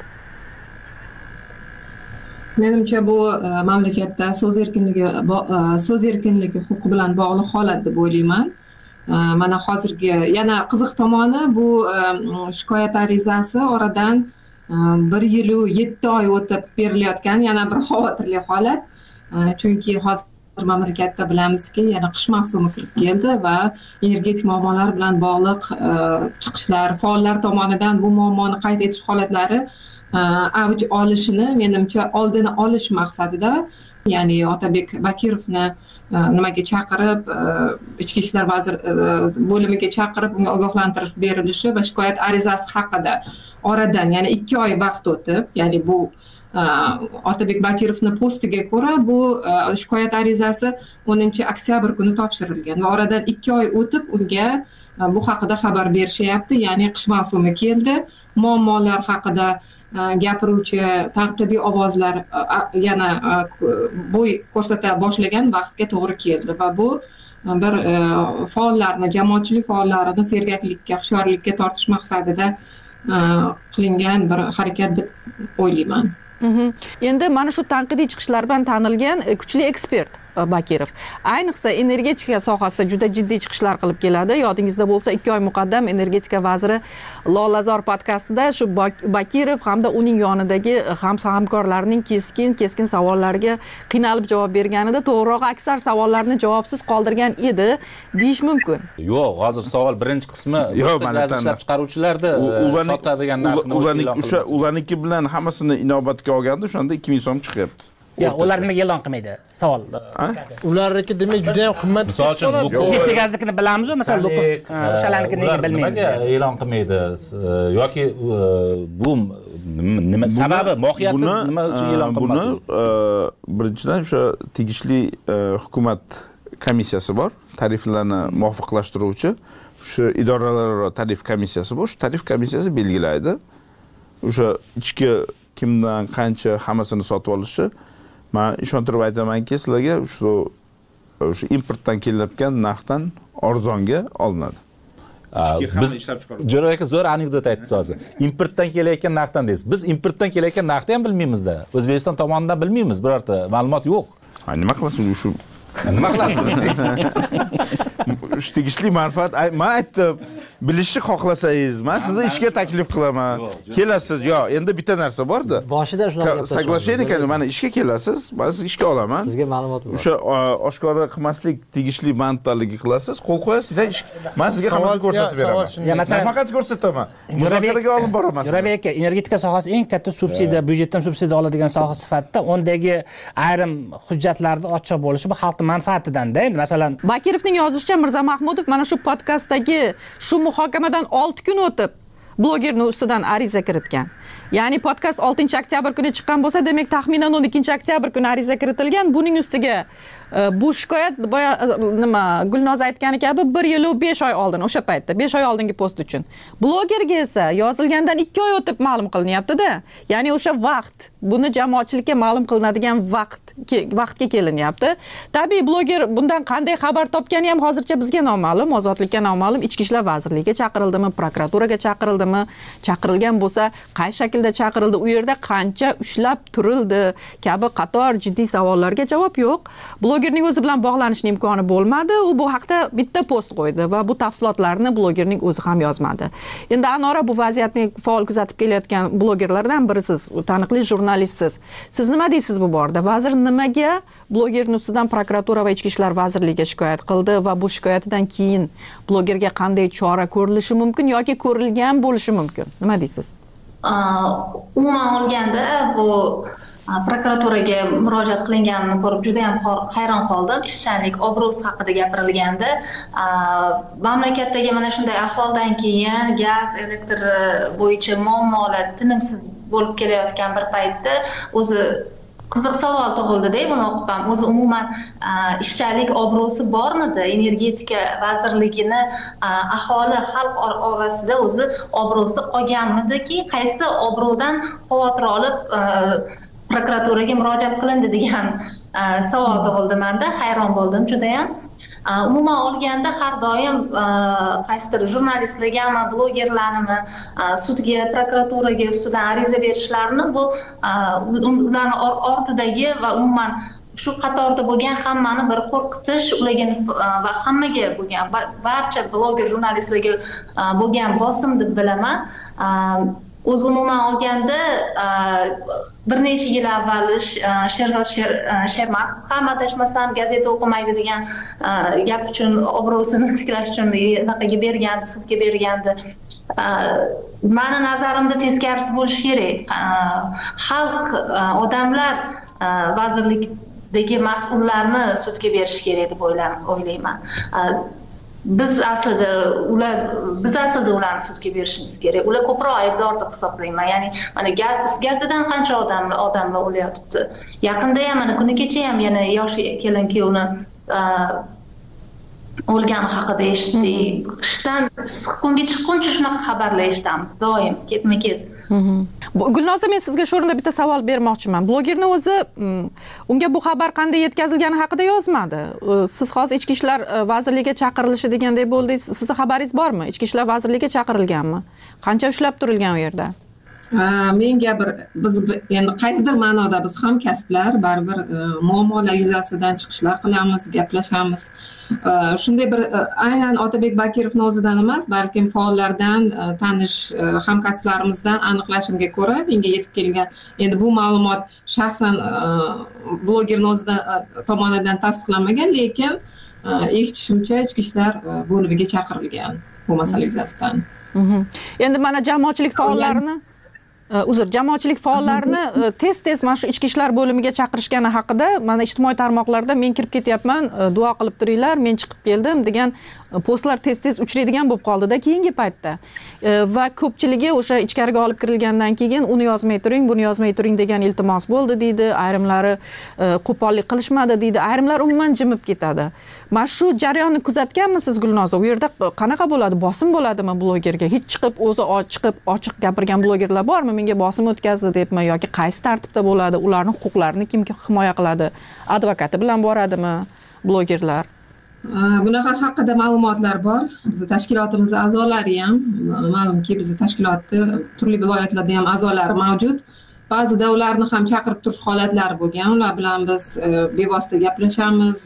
Menimcha bu mamlakatda so'z erkinligi so'z erkinligi huquqi bilan bog'liq holat deb o'ylayman. mana hozirgi yana qiziq tomoni bu shikoyat arizasi oradan bir yilu yetti oy o'tib berilayotgan yana bir xavotirli holat. Chunki hozir mamlakatda bilamizki, yana qish mavsumi kirib keldi va energetik muammolar bilan bog'liq chiqishlar, faollar tomonidan bu muammoni qayd etish holatlari avj olishini, menimcha oldini olish maqsadida, ya'ni Otabek Bakirovni nimaga chaqirib, ichki ishlar vazir bo'limiga chaqirib unga ogohlantirish berilishi va shikoyat arizasi haqida oradan yana ikki oy vaqt o'tib, ya'ni bu Otabek Bakirovni postiga ko'ra bu shikoyat arizasi o'ninchi oktyabr kuni topshirilgan va oradan ikki oy o'tib unga bu haqida xabar berishyapti, ya'ni qish mavsumi keldi, muammolar haqida gapiruvchi tanqidiy ovozlar yana bo'y ko'rsata boshlagan vaqtga to'g'ri keldi va bu bir faollarni, jamoatchilik faollarini sergaklikka, hushyorlikka tortish maqsadida qilingan bir harakat deb o'ylayman. Endi mana shu tanqidiy chiqishlar bilan tanilgan kuchli ekspert Bakirov ayniqsa energetika sohasida juda jiddiy chiqishlar qilib keladi. Yodingizda bo'lsa, ikki oy muqaddam energetika vaziri Lolazor podkastida shu Bakirov hamda uning yonidagi ham hamkorlarining keskin keskin savollariga qiynalib javob berganida, to'g'rirog'i aksar savollarni javobsiz qoldirgan edi deyish mumkin. Yo'q, hozir savol birinchi qismi gaz ishlab chiqaruvchilarda sotadigan narxni o'sha ularniki bilan hammasini inobatga olganda o'shanda ikki ming so'm chiqyapti. Ya, ular nimaga e'lon qilmaydi? Savol. Ularniki demak juda ham qimmat. Misol uchun Neftegaznikini bilamiz-ku, masalan, o'shalarniki nega bilmaymiz? Nimaga e'lon qilmaydi? Yoki bu nima sababi, mohiyati nima uchun e'lon qilmasdi? Buni birinchidan o'sha tegishli hukumat komissiyasi bor, tariflarni muvofiqlashtiruvchi, o'sha idoralararo tarif komissiyasi bor. Shu tarif komissiyasi belgilaydi. O'sha ichki kimdan qancha hammasini sotib olishi, men ishontirib aytamanki, sizlarga shu o'sha importdan kelayotgan narxdan arzonga olinadi. Biz Jo'ra aka zo'r anekdot aytdingiz hozir. Importdan kelayotgan narxdan deysiz. Biz importdan kelayotgan narxni ham bilmaymiz-da. O'zbekiston tomonidan bilmaymiz, birorta ma'lumot yo'q. Ha, nima qilasiz shu? Nima qilasiz? Shu tegishli manfaat, men aytdim, bilishni xohlasangiz, men sizni ishga taklif qilaman. Kelasiz, yo, endi bitta narsa bor-da. Boshida shunaqa gaplar. Соглашение ekan, mana ishga kelasiz, men sizni ishga olaman. Sizga ma'lumot bor. O'sha oshkora qilmaslik, tegishli manfaatlarga qilasiz, qo'l qo'yasiz, men sizga hammasini ko'rsatib beraman. Nafaqat ko'rsataman, muzokaraga olib boraman. Jo'rabek aka, energetika sohasi eng katta subsidiya, byudjetdan subsidiya oladigan soha sifatida undagi ayrim hujjatlarni ochiq bo'lishi bu xalq manfaatidan-da. Endi masalan, Bakirovning yozishicha Mirza Mahmudov mana shu podkastdagi shu muhokamadan olti kun o'tib blogerning ustidan ariza kiritgan. Ya'ni podkast oltinchi oktyabr kuni chiqqan bo'lsa, demak taxminan o'n ikkinchi oktyabr kuni ariza kiritilgan. Buning ustiga bu shikoyat boya nima Gulnoz aytgani kabi bir yil va besh oy oldin, o'sha paytda besh oy oldingi post uchun. Blogerga esa yozilgandan ikki oy o'tib ma'lum qilinyapti-da. Ya'ni o'sha vaqt, buni jamoatchilikka ma'lum qilinadigan vaqt vaqtga kelinyapti. Tabiiy bloger bundan qanday xabar topgani ham hozircha bizga noma'lum, ozodlikka noma'lum. Ichki ishlar vazirligiga chaqirildimi, prokuraturaga chaqirildimi, chaqirilgan bo'lsa, qay shaklda chaqirildi, u yerda qancha ushlab turildi kabi qator jiddiy savollarga javob yo'q. Blogerning o'zi bilan bog'lanishning imkoni bo'lmadi. U bu haqda bitta post qo'ydi va bu tafsilotlarni blogerning o'zi ham yozmadi. Endi Anora, bu vaziyatni faol kuzatib kelayotgan blogerlardan birisiz, taniqli jurnalistsiz. Siz nima deysiz bu borada? Vazir nimaga blogerning ustidan prokuratura va ichki ishlar vazirligiga shikoyat qildi va bu shikoyatidan keyin blogerga qanday chora ko'rilishi mumkin yoki ko'rilgan bo'lishi mumkin? Nima deysiz? Umuman olganda bu prokuraturaga murojaat qilinganini ko'rib juda ham hayron qoldim. Ishchanlik obro'si haqida gapirilganda, mamlakatdagi mana shunday ahvoldan keyin gaz, elektr bo'yicha muammolar tinimsiz bo'lib kelayotgan bir paytda o'zi qiziq savol tug'ildi-da, buni o'qib ham. O'zi umuman ishchanlik obro'si bormidi? Energetika vazirligini aholi xalq orasida o'zi obro'si qolganmidiki, qaysi obro'dan xavotir olib prokuraturaga murojaat qilindi degan savol tug'ildi menda. Hayron bo'ldim juda ham. Umuman olganda har doim qaysidir jurnalistlargami, blogerlarni sudga, prokuraturaga ustidan ariza berishlarini bu ularning ortidagi va umuman shu qatorda bo'lgan hammani bir qo'rqitish ularga va hammaga bo'lgan barcha bloger jurnalistlarga bo'lgan bosim deb bilaman. O'z umuman olganda bir necha yil avval Sherzod Shermatov ham adashmasam gazeta o'qimaydi degan gap uchun obro'sini tiklash uchun anaqaga bergandi, sudga bergandi. Mani nazarimda teskarisi bo'lishi kerak. Xalq, odamlar vazirlikdagi mas'ullarni sudga berish kerak deb o'ylayman. Biz aslida ular biz aslida ularni sudga berishimiz kerak. Ular ko'proq aybdor deb hisoblayman. Ya'ni mana gaz gazdan qancha odamlar odamlar o'layotibdi. Yaqinda ham mana kuni kecha ham yana yosh kelin kuyovni o'lgani haqida eshitdik. Qishdan kunga chiqquncha shunaqa xabarlar eshitamiz doim, ketma-ket. Gulnoza, men sizga shu o'rinda bitta savol bermoqchiman. Blogerning o'zi unga bu xabar qanday yetkazilgani haqida yozmadi. Siz hozir Ichki ishlar vazirligiga chaqirilishi degandek bo'ldingiz. Sizning xabaringiz bormi? Ichki ishlar vazirligiga chaqirilganmi? Qancha ushlab turilgan u yerda? Menga bir biz endi qaysidir ma'noda biz ham kasblar baribir muammolar yuzasidan chiqishlar qilamiz, gaplashamiz. Shunday bir aynan Otabek Bakirovning o'zidan emas, balkim faollardan, tanish hamkasblarimizdan aniqlashimga ko'ra menga yetib kelgan. Endi bu ma'lumot shaxsan blogerning o'zidan tomonidan tasdiqlanmagan, lekin eshitishimcha Ichki ishlar bo'limiga chaqirilgan bu masala yuzasidan. Endi mana jamoatchilik faollarini uzr jamoatchilik faollarini tez-tez mana shu Ichki ishlar bo'limiga chaqirishgani haqida mana ijtimoiy tarmoqlarda men kirib ketyapman, duo qilib turinglar, men chiqib keldim degan postlar tez-tez uchraydigan bo'lib qoldi-da keyingi paytda. Va ko'pchiligi o'sha ichkariga olib kirilgandan keyin uni yozmay turing, buni yozmay turing degan iltimos bo'ldi deydi, ayrimlari qo'pollik qilishmadi deydi, ayrimlar umuman jimib ketadi. Mana shu jarayonni kuzatganmisiz Gulnoza? U yerda qanaqa bo'ladi? Bosim bo'ladimi blogerga? Hech chiqib o'zi chiqib ochiq gapirgan blogerlar bormi? Menga bosim o'tkazdi debmi yoki qaysi tartibda bo'ladi? Ularning huquqlarini kim himoya qiladi? Advokati bilan boradimi blogerlar? Bunaqa haqida ma'lumotlar bor. Bizning tashkilotimiz a'zolari ham, ma'lumki bizning tashkilotda turli viloyatlarda ham a'zolari mavjud. Ba'zida ularni ham chaqirib turish holatlari bo'lgan. Ular bilan biz bevosita gaplashamiz.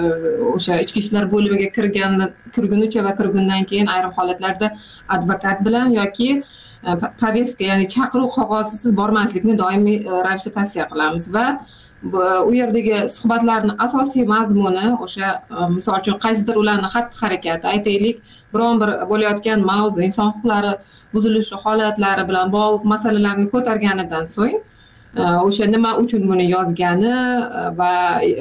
O'sha ichki ishlar bo'limiga kirgan kirgunicha va kirgundan keyin ayrim holatlarda advokat bilan yoki poveska, ya'ni chaqiruv qog'ozisiz bormaslikni doimiy ravishda tavsiya qilamiz va u yerdagi suhbatlarning asosiy mazmuni o'sha misol uchun qaysidir ularning xatti-harakati, aytaylik, biron bir bo'layotgan mavzu, inson huquqlari buzilishi holatlari bilan bog'liq masalalarni ko'targanidan so'ng o'sha nima uchun buni yozgani va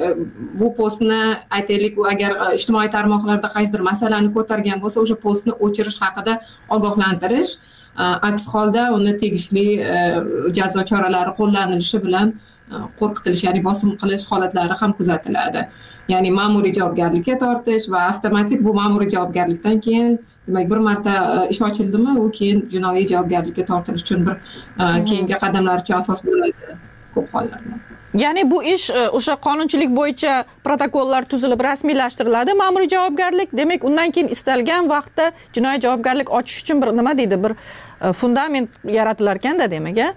bu postni aytaylik, u agar ijtimoiy tarmoqlarda qaysidir masalani ko'targan bo'lsa, o'sha postni o'chirish haqida ogohlantirish, aks holda uni tegishli jazo choralari qo'llanilishi bilan qo'rqitilish, ya'ni bosim qilish holatlari ham kuzatiladi. Ya'ni ma'muriy javobgarlikka tortish va avtomatik bu ma'muriy javobgarlikdan keyin, demak, bir marta ish ochildimi, u keyin jinoiy javobgarlikka tortilish uchun bir keyingi qadamlar uchun asos bo'ladi ko'p hollarda. Ya'ni bu ish o'sha qonunchilik bo'yicha protokollar tuzilib rasmiylashtiriladi, ma'muriy javobgarlik, demak, undan keyin istalgan vaqtda jinoiy javobgarlik ochish uchun bir nima deydi, bir fundament yaratilar ekanda, demak, a?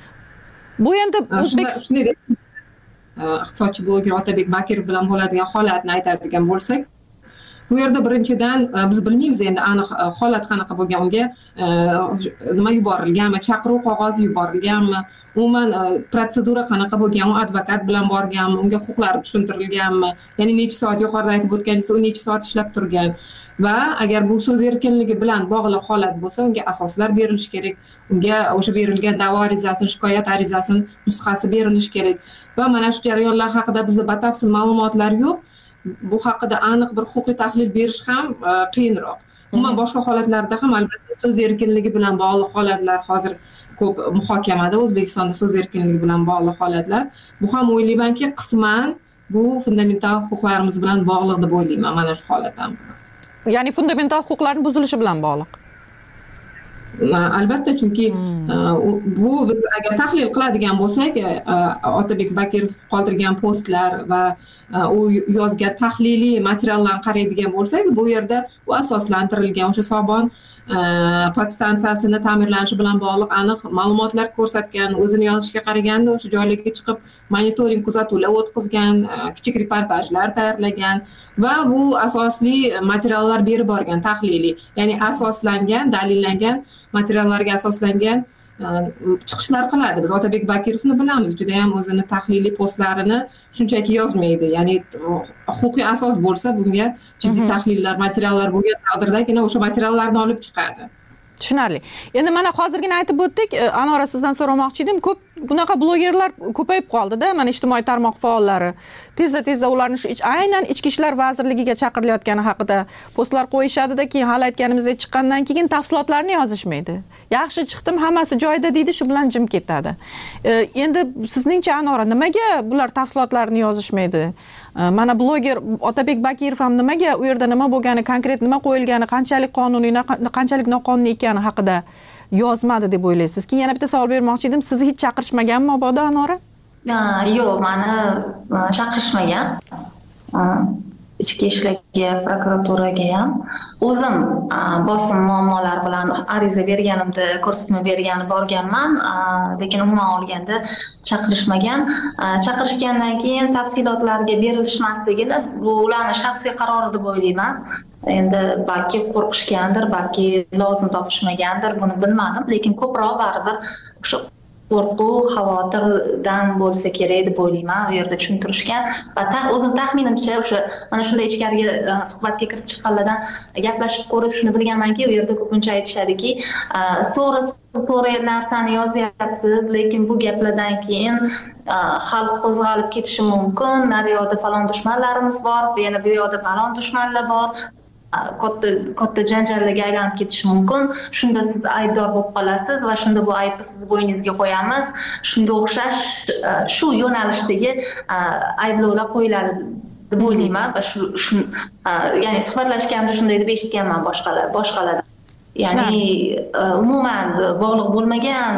Bu endi O'zbekiston iqtisodchi bloger Otabek Bakirov bilan bo'ladigan holatni aytadigan bo'lsak, bu yerda birinchidan biz bilmaymiz endi aniq holat qanaqa bo'lgan, unga nima yuborilganmi, chaqiruv qog'ozi yuborilganmi, umuman protsedura qanaqa bo'lgan, u advokat bilan borganmi, unga huquqlari tushuntirilganmi, ya'ni necha soat yuqorida aytib o'tganingiz, u necha soat ishlab turgan va agar bu so'z erkinligi bilan bog'liq holat bo'lsa, unga asoslar berilishi kerak, unga o'sha berilgan da'vo arizasini, shikoyat arizasini nusxasi berilishi kerak va mana shu jarayonlar haqida bizda batafsil ma'lumotlar yo'q. Bu haqida aniq bir huquqiy tahlil berish ham qiyinroq. Umuman boshqa holatlarda ham albatta so'z erkinligi bilan bog'liq holatlar hozir ko'p muhokamada, O'zbekistonda so'z erkinligi bilan bog'liq holatlar. Bu ham o'ylaymanki, qisman bu fundamental huquqlarimiz bilan bog'liq deb o'ylayman mana shu holat ham. Ya'ni fundamental huquqlarning buzilishi bilan bog'liq. Albatta, chunki bu biz agar tahlil qiladigan bo'lsak, Otabek Bakirov qoldirgan postlar va u yozgan tahliliy materiallarni qaraydigan bo'lsak, bu yerda u asoslantirilgan o'sha Sobon podstansiyasini ta'mirlanishi bilan bog'liq aniq ma'lumotlar ko'rsatgan, o'zini yozishiga qaraganda o'sha joylarga chiqib monitoring kuzatuvlar o'tkazgan, kichik reportajlar tayyorlagan va bu asosli materiallar berib borgan, tahliliy, ya'ni asoslangan, dalillangan materiallarga asoslangan chiqishlar qiladi. Biz Otabek Bakirovni bilamiz, juda ham o'zini tahliliy postlarini shunchaki yozmaydi. Ya'ni huquqiy asos bo'lsa, bunga jiddiy tahlillar, materiallar bo'lgan taqdirdagina o'sha materiallarni olib chiqadi. Tushunarli. Endi mana hozirgina aytib o'tdik, Anora sizdan so'ramoqchi edim, ko'p bunaqa blogerlar ko'payib qoldi-da, mana ijtimoiy tarmoq faollari. Tezda-tezda ularni shu aynan Ichki ishlar vazirligiga chaqirilayotgani haqida postlar qo'yishadi-da, keyin hali aytganimizdek chiqqandan keyin tafsilotlarni yozishmaydi. Yaxshi chiqdim, hammasi joyida deydi, shu bilan jim ketadi. Endi sizningcha Anora, nimaga bular tafsilotlarni yozishmaydi? Mana bloger Otabek Bakirov ham nimaga u yerda nima bo'lgani, konkret nima qo'yilgani, qanchalik qonuniy, qanchalik noqonuniy ekani haqida yozmadi deb o'ylaysiz? Keyin yana bitta savol bermoqchi edim. Sizni hech chaqirishmaganmi mabodo Anora? Yo'q, meni chaqirishmagan. Ichki ishlarga, prokuraturaga ham o'zim bosim muammolar bilan ariza berganimda, ko'rsatma bergan borganman, lekin umuman olganda chaqirishmagan. Chaqirishgandan keyin tafsilotlarga berilishmasligini bu ularning shaxsiy qarori deb o'ylayman. Endi balki qo'rqishgandir, balki lozim topishmagandir, buni bilmadim, lekin ko'proq baribir o'sha qo'rquv, xavotirdan bo'lsa kerak deb o'ylayman. U yerda tushuntirishgan va o'zim taxminimcha o'sha mana shunday ichkariga suhbatga kirib chiqqanlardan gaplashib ko'rib shuni bilganmanki, u yerda ko'pincha aytishadiki, to'g'ri siz to'g'ri narsani yozyapsiz, lekin bu gaplardan keyin xalq qo'zg'alib ketishi mumkin. Naryoqda falon dushmanlarimiz bor, yana bu yoqda falon dushmanlar bor. katta katta janjallarga aylanib ketishi mumkin. Shunda siz aybdor bo'lib qolasiz va shunda bu aybni siz bo'yningizga qo'yamiz. Shunga o'xshash shu yo'nalishdagi ayblovlar qo'yiladi deb o'ylayman va shu ya'ni suhbatlashganda shunday deb eshitganman boshqalar boshqalardan. Ya'ni umuman bog'liq bo'lmagan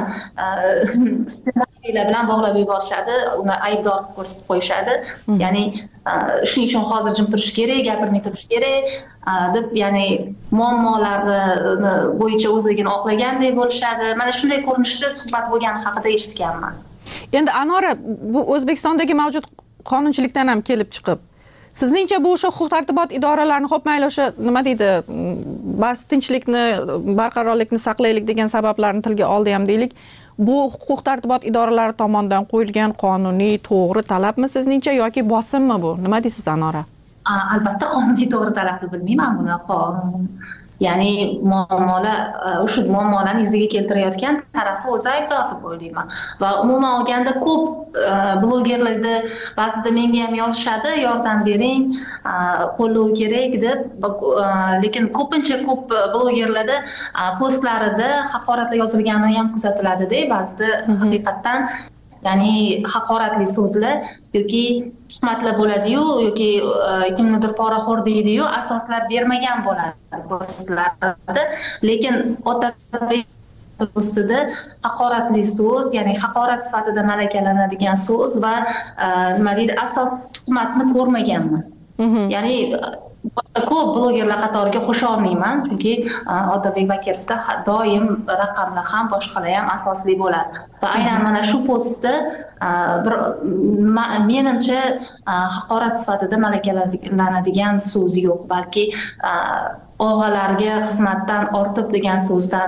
ssenariylar bilan bog'lab yuborishadi, uni aybdor ko'rsatib qo'yishadi. Ya'ni shuning uchun hozir jim turish kerak, gapirmay turish kerak deb, ya'ni muammolarni bo'yicha o'zligini oqlaganday bo'lishadi. Mana shunday ko'rinishda suhbat bo'lgani haqida eshitganman. Endi Anora, bu O'zbekistondagi mavjud qonunchilikdan ham kelib chiqib, sizningcha bu o'sha huquq-tartibot idoralarini xo'p mayli o'sha nima deydi, bas tinchlikni, barqarorlikni saqlaylik degan sabablarni tilga oldi ham deylik. Bu huquq-tartibot idoralari tomonidan qo'yilgan qonuniy to'g'ri talabmi sizningcha yoki bosimmi bu? Nima deysiz Anora? Albatta qonuniy to'g'ri talab deb bilmayman buni. Ya'ni muammolar, o'sha muammolarni yuzaga keltirayotgan tarafi o'zi aybdor deb o'ylayman. Va umuman olganda ko'p blogerlarda ba'zida menga ham yozishadi, yordam bering, qo'llov kerak deb, lekin ko'pincha ko'p blogerlarda postlarida haqoratlar yozilgani ham kuzatiladi-da, ba'zida haqiqatan ya'ni haqoratli so'zlar yoki tuhmatlar bo'ladi-yu, yoki kimnidir poraxo'r deydi-yu, asoslab bermagan bo'ladi postlarda. Lekin Otabek ustida haqoratli so'z, ya'ni haqorat sifatida malakalanadigan so'z va nima deydi, asos tuhmatni ko'rmaganman. Ya'ni boshqa ko'p blogerlar qatoriga qo'sha olmayman, chunki Otabek Bakirovda doim raqamlar ham boshqalar ham asosli bo'ladi. Va aynan mana shu postda bir menimcha haqorat sifatida malakalanadigan so'z yo'q, balki og'alarga xizmatdan ortib degan so'zdan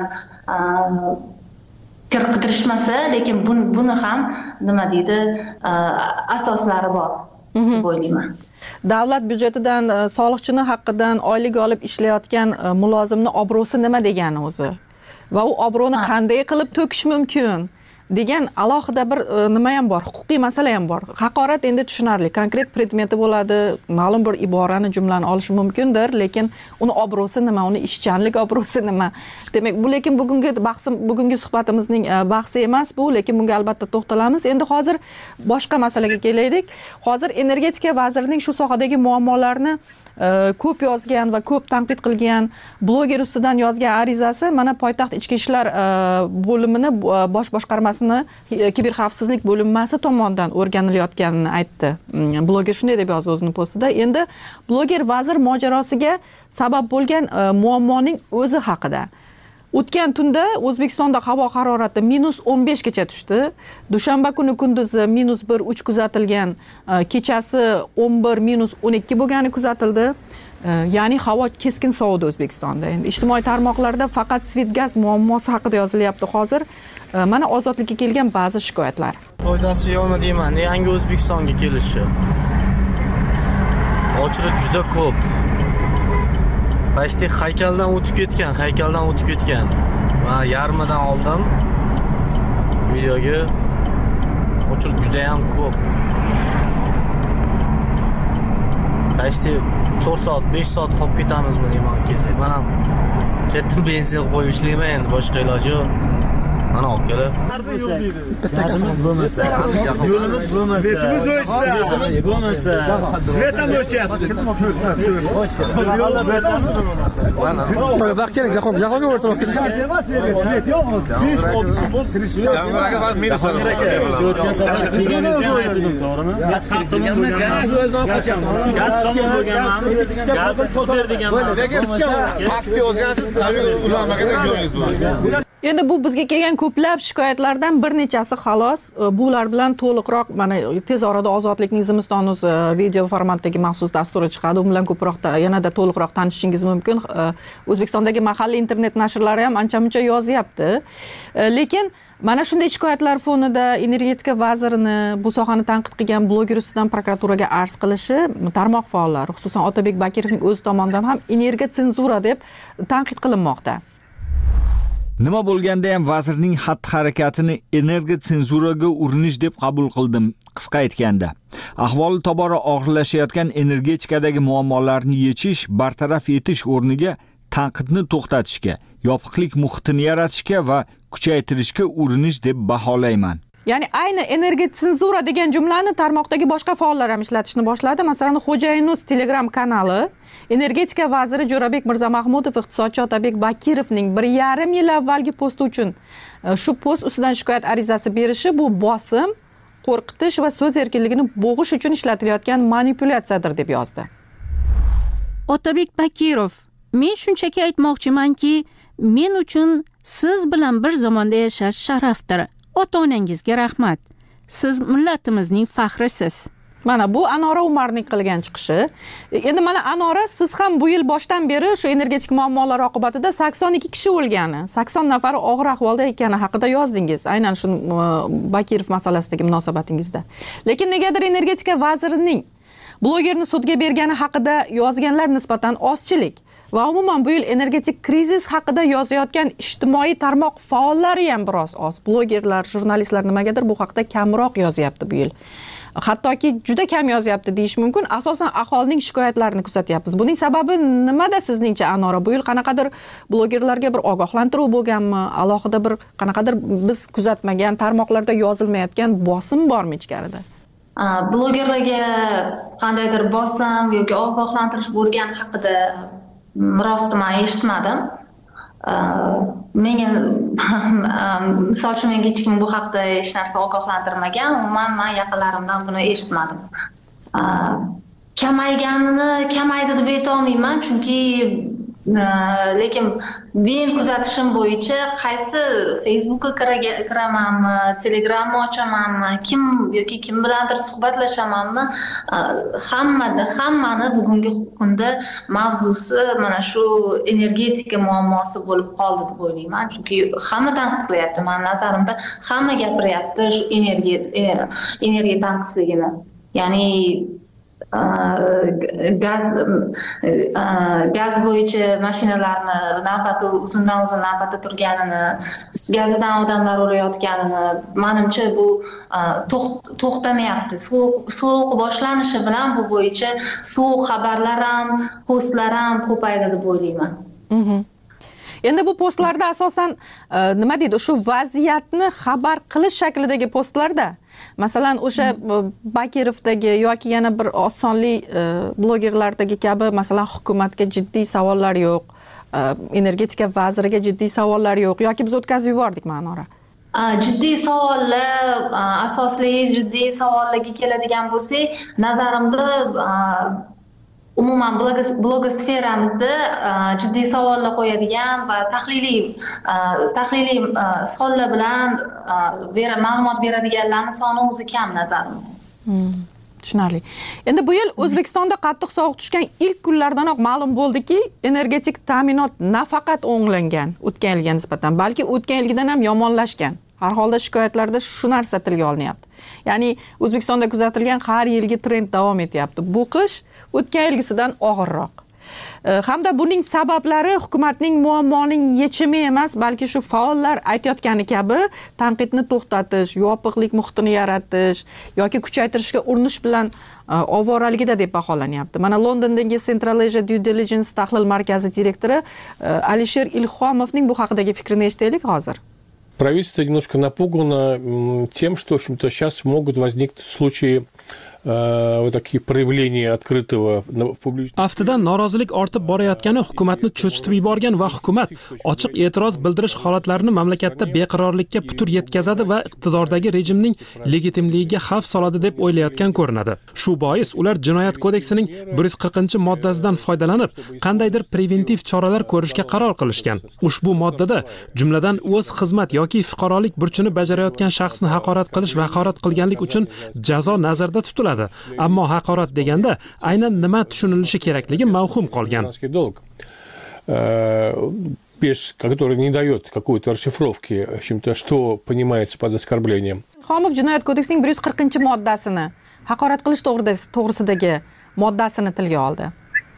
kirishmasa, lekin buni ham nima deydi, asoslari bor deb o'ylayman. Davlat byudjetidan soliqchini haqqidan oylik olib ishlayotgan mulozimni obro'si nima degani o'zi? Va u obro'ni qanday qilib to'kish mumkin degan alohida bir nima ham bor, huquqiy masala ham bor. Haqorat endi tushunarli, konkret predmeti bo'ladi, ma'lum bir iborani, jumlani olishi mumkindir, lekin uni obro'si nima, uni ishchanlik obro'si nima? Demak, bu lekin bugungi bahsim, bugungi suhbatimizning bahsi emas bu, lekin bunga albatta to'xtalamiz. Endi hozir boshqa masalaga kelaylik. Hozir energetika vazirining shu sohadagi muammolarni ko'p yozgan va ko'p tanqid qilgan bloger ustidan yozgan arizasi mana poytaxt ichki ishlar bo'limini bosh boshqarmasini kiberxavfsizlik bo'linmasi tomonidan o'rganilayotganini aytdi. Bloger shunday deb yozdi o'zining postida. Endi bloger vazir mojarosiga sabab bo'lgan muammoning o'zi haqida O'tgan tunda O'zbekistonda havo harorati minus o'n besh gacha tushdi. Dushanba kuni kunduzi minus bir uch kuzatilgan, kechasi o'n bir minus o'n ikki bo'lgani kuzatildi. Ya'ni havo keskin sovidi O'zbekistonda. Endi ijtimoiy tarmoqlarda faqat Svetgaz muammosi haqida yozilyapti hozir. Mana Ozodlikka kelgan ba'zi shikoyatlar. Foydasi yo'qmi deyman, yangi O'zbekistonga kelishi. Ochiriq juda ko'p. Pashti haykaldan o'tib ketgan, haykaldan o'tib ketgan. Va yarmidan oldim. Videoga ochiriq juda ham ko'p. Pashti to'rt soat, besh soat qolib ketamizmi deyman kelsak. Men ham ketdim benzin qo'yib ishlayman, endi boshqa iloji yo'q. Mana olib kelib. Yo'limiz bo'lmasa, yo'limiz bo'lmasa, svetimiz o'chsa, bo'lmasa, svet ham o'chyapti. Mana vaqt kerak, jahon, jahonga o'rtoq kirish kerak. Svet yo'q hozir. besh olti bo'l kirish. Jahonga faqat minus kerak. Shu o'tgan safar kelganingizda aytdim, to'g'rimi? Xalqimizga gaz tomon bo'lganman, gaz to'xtar deganman. Lekin vaqtga o'zgarasiz, tabiiy ulanmaga joyingiz bor. Endi bu bizga kelgan ko'plab shikoyatlardan bir nechasi xolos. Bular bilan to'liqroq mana tez orada Ozodlikning Zimiston.uz video formatdagi maxsus dasturi chiqadi. U bilan ko'proq yanada to'liqroq tanishishingiz mumkin. O'zbekistondagi mahalliy internet nashrlari ham ancha-muncha yozyapti. Lekin mana shunday shikoyatlar fonida energetika vazirini, bu sohani tanqid qilgan bloger ustidan prokuraturaga arz qilishi tarmoq faollari, xususan Otabek Bakirovning o'zi tomonidan ham energiya senzura deb tanqid qilinmoqda. Nima bo'lganda ham vazirning xatti-harakatini energiya senzuraga urinish deb qabul qildim. Qisqa aytganda, ahvoli tobora og'irlashayotgan energetikadagi muammolarni yechish, bartaraf etish o'rniga tanqidni to'xtatishga, yopiqlik muhitini yaratishga va kuchaytirishga urinish deb baholayman. Ya'ni ayni energiya senzura degan jumlani tarmoqdagi boshqa faollar ham ishlatishni boshladi. Masalan, Xo'jayinuz Telegram kanali energetika vaziri Jo'rabek Mirzamahmudov iqtisodchi Otabek Bakirovning bir yarim yil avvalgi posti uchun shu post ustidan shikoyat arizasi berishi bu bosim, qo'rqitish va so'z erkinligini bo'g'ish uchun ishlatilayotgan manipulyatsiyadir deb yozdi. Otabek Bakirov, men shunchaki aytmoqchimanki, men uchun siz bilan bir zamonda yashash sharafdir. Ota-onangizga rahmat. Siz millatimizning faxrisiz. Mana bu Anora Umarning qilgan chiqishi. Endi mana Anora, siz ham bu yil boshdan beri shu energetik muammolar oqibatida sakson ikki kishi o'lgani, sakson nafari og'ir ahvolda ekani haqida yozdingiz. Aynan shu Bakirov masalasidagi munosabatingizda. Lekin negadir energetika vazirining blogerni sudga bergani haqida yozganlar nisbatan ozchilik va umuman bu yil energetik krizis haqida yozayotgan ijtimoiy tarmoq faollari ham biroz oz. Blogerlar, jurnalistlar nimagadir bu haqida kamroq yozyapti bu yil. Hattoki juda kam yozyapti deyish mumkin. Asosan aholining shikoyatlarini kuzatyapmiz. Buning sababi nimada sizningcha, Anora? Bu yil qanaqadir blogerlarga bir ogohlantiruv bo'lganmi? Alohida bir qanaqadir biz kuzatmagan tarmoqlarda yozilmayotgan bosim bormi ichkarida? Blogerlarga qandaydir bosim yoki ogohlantirish bo'lgani haqida rostmi eshitmadim. Menga misol uchun menga hech kim bu haqda hech narsa ogohlantirmagan. Umuman men yaqinlarimdan buni eshitmadim. Kamayganini kamaydi deb ayta olmayman, chunki lekin men kuzatishim bo'yicha qaysi Facebookga kiramanmi, Telegramni ochamanmi, kim yoki kim bilandir suhbatlashamanmi, hammani hammani bugungi kunda mavzusi mana shu energetika muammosi bo'lib qoldi deb o'ylayman. Chunki hamma tanqid qilyapti. Men nazarimda hamma gapiryapti shu energiya energiya tanqisligini. Ya'ni gaz gaz bo'yicha mashinalarni navbati uzundan uzun navbatda turganini, gazidan odamlar o'layotganini, menimcha bu to'xtamayapti. Sovuq boshlanishi bilan bu bo'yicha sovuq xabarlar ham, postlar ham ko'paydi deb o'ylayman. Endi bu postlarda asosan nima deydi, shu vaziyatni xabar qilish shaklidagi postlarda, masalan, o'sha Bakirovdagi yoki yana bir osonli blogerlardagi kabi, masalan, hukumatga jiddiy savollar yo'q, energetika vaziriga jiddiy savollar yo'q, yoki biz o'tkazib yubordik, Ma'nora. Jiddiy savollar, asosli jiddiy savollarga keladigan bo'lsak, nazarimda umuman blogosferamizda jiddiy savollar qo'yadigan va tahliliy tahliliy savollar bilan ma'lumot beradiganlarning soni o'zi kam nazarimda. Tushunarli. Endi bu yil O'zbekistonda qattiq sovuq tushgan ilk kunlardanoq ma'lum bo'ldiki, energetik ta'minot nafaqat o'nglangan o'tgan yilga nisbatan, balki o'tgan yilgidan ham yomonlashgan. Har holda shikoyatlarda shu narsa tilga olinyapti. Ya'ni O'zbekistonda kuzatilgan har yilgi trend davom etyapti. Bu qish o'tgan yilgisidan og'irroq. Hamda buning sabablari hukumatning muammoning yechimi emas, balki shu faollar aytayotgani kabi tanqidni to'xtatish, yopiqlik muhitini yaratish yoki kuchaytirishga urinish bilan ovoraligida deb baholanyapti. Mana Londondagi Central Asia Due Diligence tahlil markazi direktori Alisher Ilhomovning bu haqidagi fikrini eshitaylik hozir. Правительство немножко напугано тем, что, в общем-то, сейчас могут возникнуть случаи вот такие проявления открытого в публичном. Aftidan norozilik ortib borayotgani hukumatni cho'chitib yuborgan va hukumat ochiq e'tiroz bildirish holatlarini mamlakatda beqarorlikka putur yetkazadi va iqtidordagi rejimning legitimligiga xavf soladi deb o'ylayotgan ko'rinadi. Shu bois ular Jinoyat kodeksining bir yuz qirqinchi moddasidan foydalanib, qandaydir preventiv choralar ko'rishga qaror qilishgan. Ushbu moddada jumladan o'z xizmat yoki fuqarolik burchini bajarayotgan shaxsni haqorat qilish va haqorat qilganlik uchun jazo nazarda tutiladi. Ammo haqorat deganda aynan nima tushunilishi kerakligi mavhum qolgan. Без, который не дает какой-то расшифровки, в общем-то, что понимается под оскорблением. Xomov Jinoyat kodeksining bir yuz qirqinchi moddasini, haqorat qilish to'g'risidagi moddasini tilga oldi.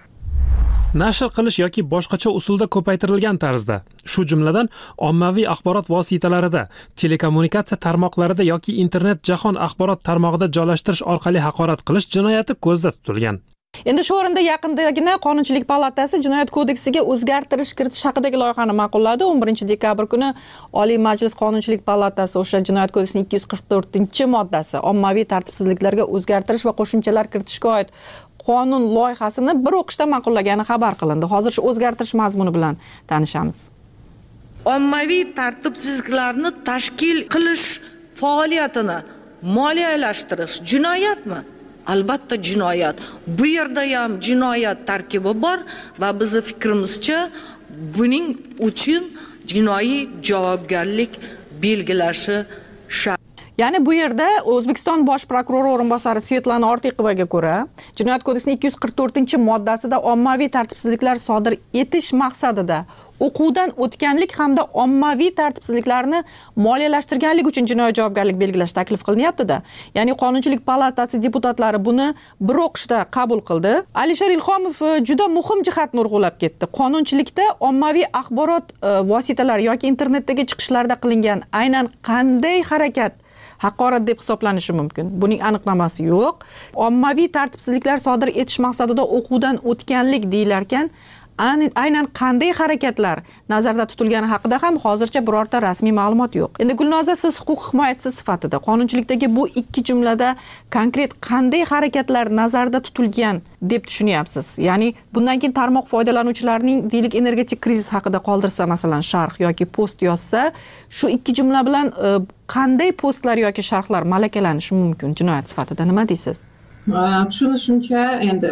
Nashr qilish yoki boshqacha usulda ko'paytirilgan tarzda, shu jumladan ommaviy axborot vositalarida, telekommunikatsiya tarmoqlarida yoki internet jahon axborot tarmog'ida joylashtirish orqali haqorat qilish jinoyati ko'zda tutilgan. Endi shu o'rinda yaqindagina Qonunchilik palatasi Jinoyat kodeksiga o'zgartirish kiritish haqidagi loyihani ma'qulladi. o'n birinchi dekabr kuni Oliy Majlis Qonunchilik palatasi o'sha Jinoyat kodeksining ikki yuz qirq to'rtinchi moddasi ommaviy tartibsizliklarga o'zgartirish va qo'shimchalar kiritishga oid qonun loyihasini bir o'qishda ma'qullagani xabar qilindi. Hozir shu o'zgartirish mazmuni bilan tanishamiz. Ommaviy tartibsizliklarni tashkil qilish faoliyatini moliyalashtirish jinoyatmi? Albatta jinoyat. Bu yerda ham jinoyat tarkibi bor va bizning fikrimizcha buning uchun jinoiy javobgarlik belgilashi shart. Ya'ni bu yerda O'zbekiston bosh prokurori o'rinbosari Svetlana Ortiqovaga ko'ra, Jinoyat kodeksining ikki yuz qirq to'rtinchi moddasida ommaviy tartibsizliklar sodir etish maqsadida o'quvdan o'tganlik hamda ommaviy tartibsizliklarni moliyalashtirganlik uchun jinoiy javobgarlik belgilash taklif qilinyapti-da. Ya'ni Qonunchilik palatasi deputatlari buni bir o'qishda qabul qildi. Alisher Ilhomov juda muhim jihatni urg'ulab ketdi. Qonunchilikda ommaviy axborot vositalari yoki internetdagi chiqishlarda qilingan aynan qanday harakat haqorat deb hisoblanishi mumkin. Buning aniqlamasi yo'q. Ommaviy tartibsizliklar sodir etish maqsadida o'quvdan o'tganlik deyilarkan, aynan qanday harakatlar nazarda tutilgani haqida ham hozircha birorta rasmiy ma'lumot yo'q. Endi Gulnoza, siz huquq himoyachisi sifatida Qonunchilikdagi bu ikki jumlada konkret qanday harakatlar nazarda tutilgan deb tushunyapsiz? Ya'ni bundan keyin tarmoq foydalanuvchilarining deylik energetik krizis haqida qoldirsa, masalan, sharh yoki post yozsa, shu ikki jumla bilan qanday postlar yoki sharhlar malakalanishi mumkin jinoyat sifatida? Nima deysiz? Tushunishimcha, endi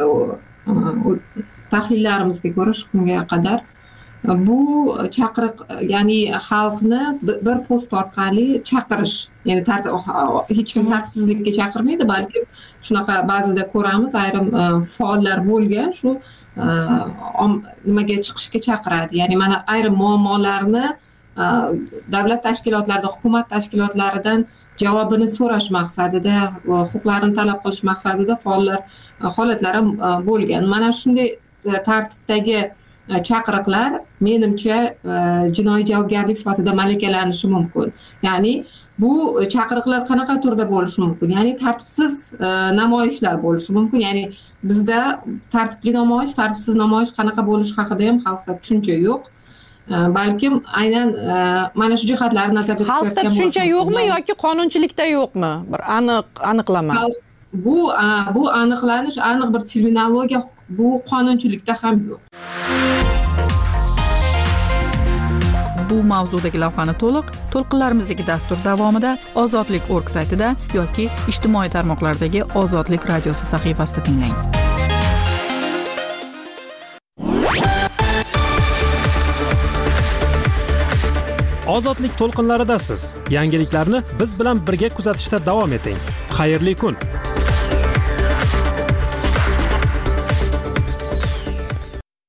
tahlillarimizga ko'ra shu kunga qadar bu chaqiriq, ya'ni xalqni bir post orqali chaqirish, ya'ni hech kim tartibsizlikka chaqirmaydi, balki shunaqa ba'zida ko'ramiz, ayrim faollar bo'lgan shu nimaga chiqishga chaqiradi. Ya'ni mana ayrim muammolarni davlat tashkilotlarida, hukumat tashkilotlaridan javobini so'rash maqsadida, huquqlarini talab qilish maqsadida faollar holatlari bo'lgan. Mana shunday tartibdagi chaqiriqlar menimcha jinoiy javobgarlik sifatida malakalanishi mumkin. Ya'ni bu chaqiriqlar qanaqa turda bo'lishi mumkin? Ya'ni tartibsiz namoyishlar bo'lishi mumkin. Ya'ni bizda tartibli namoyish, tartibsiz namoyish qanaqa bo'lishi haqida ham xalqda tushuncha yo'q. Balkim aynan mana shu jihatlarni nazarda tutayotgan xalqda tushuncha yo'qmi yoki qonunchilikda yo'qmi? Bir aniq aniqlama. Bu bu aniqlanish, aniq bir terminologiya bu qonunchilikda ham yo'q. Bu mavzudagi lavhani to'liq to'lqinlarimizdagi dastur davomida Ozodlik nokta org saytida yoki ijtimoiy tarmoqlardagi Ozodlik radiosi sahifasida tinglang. Ozodlik to'lqinlaridasiz. Yangiliklarni biz bilan birga kuzatishda davom eting. Xayrli kun.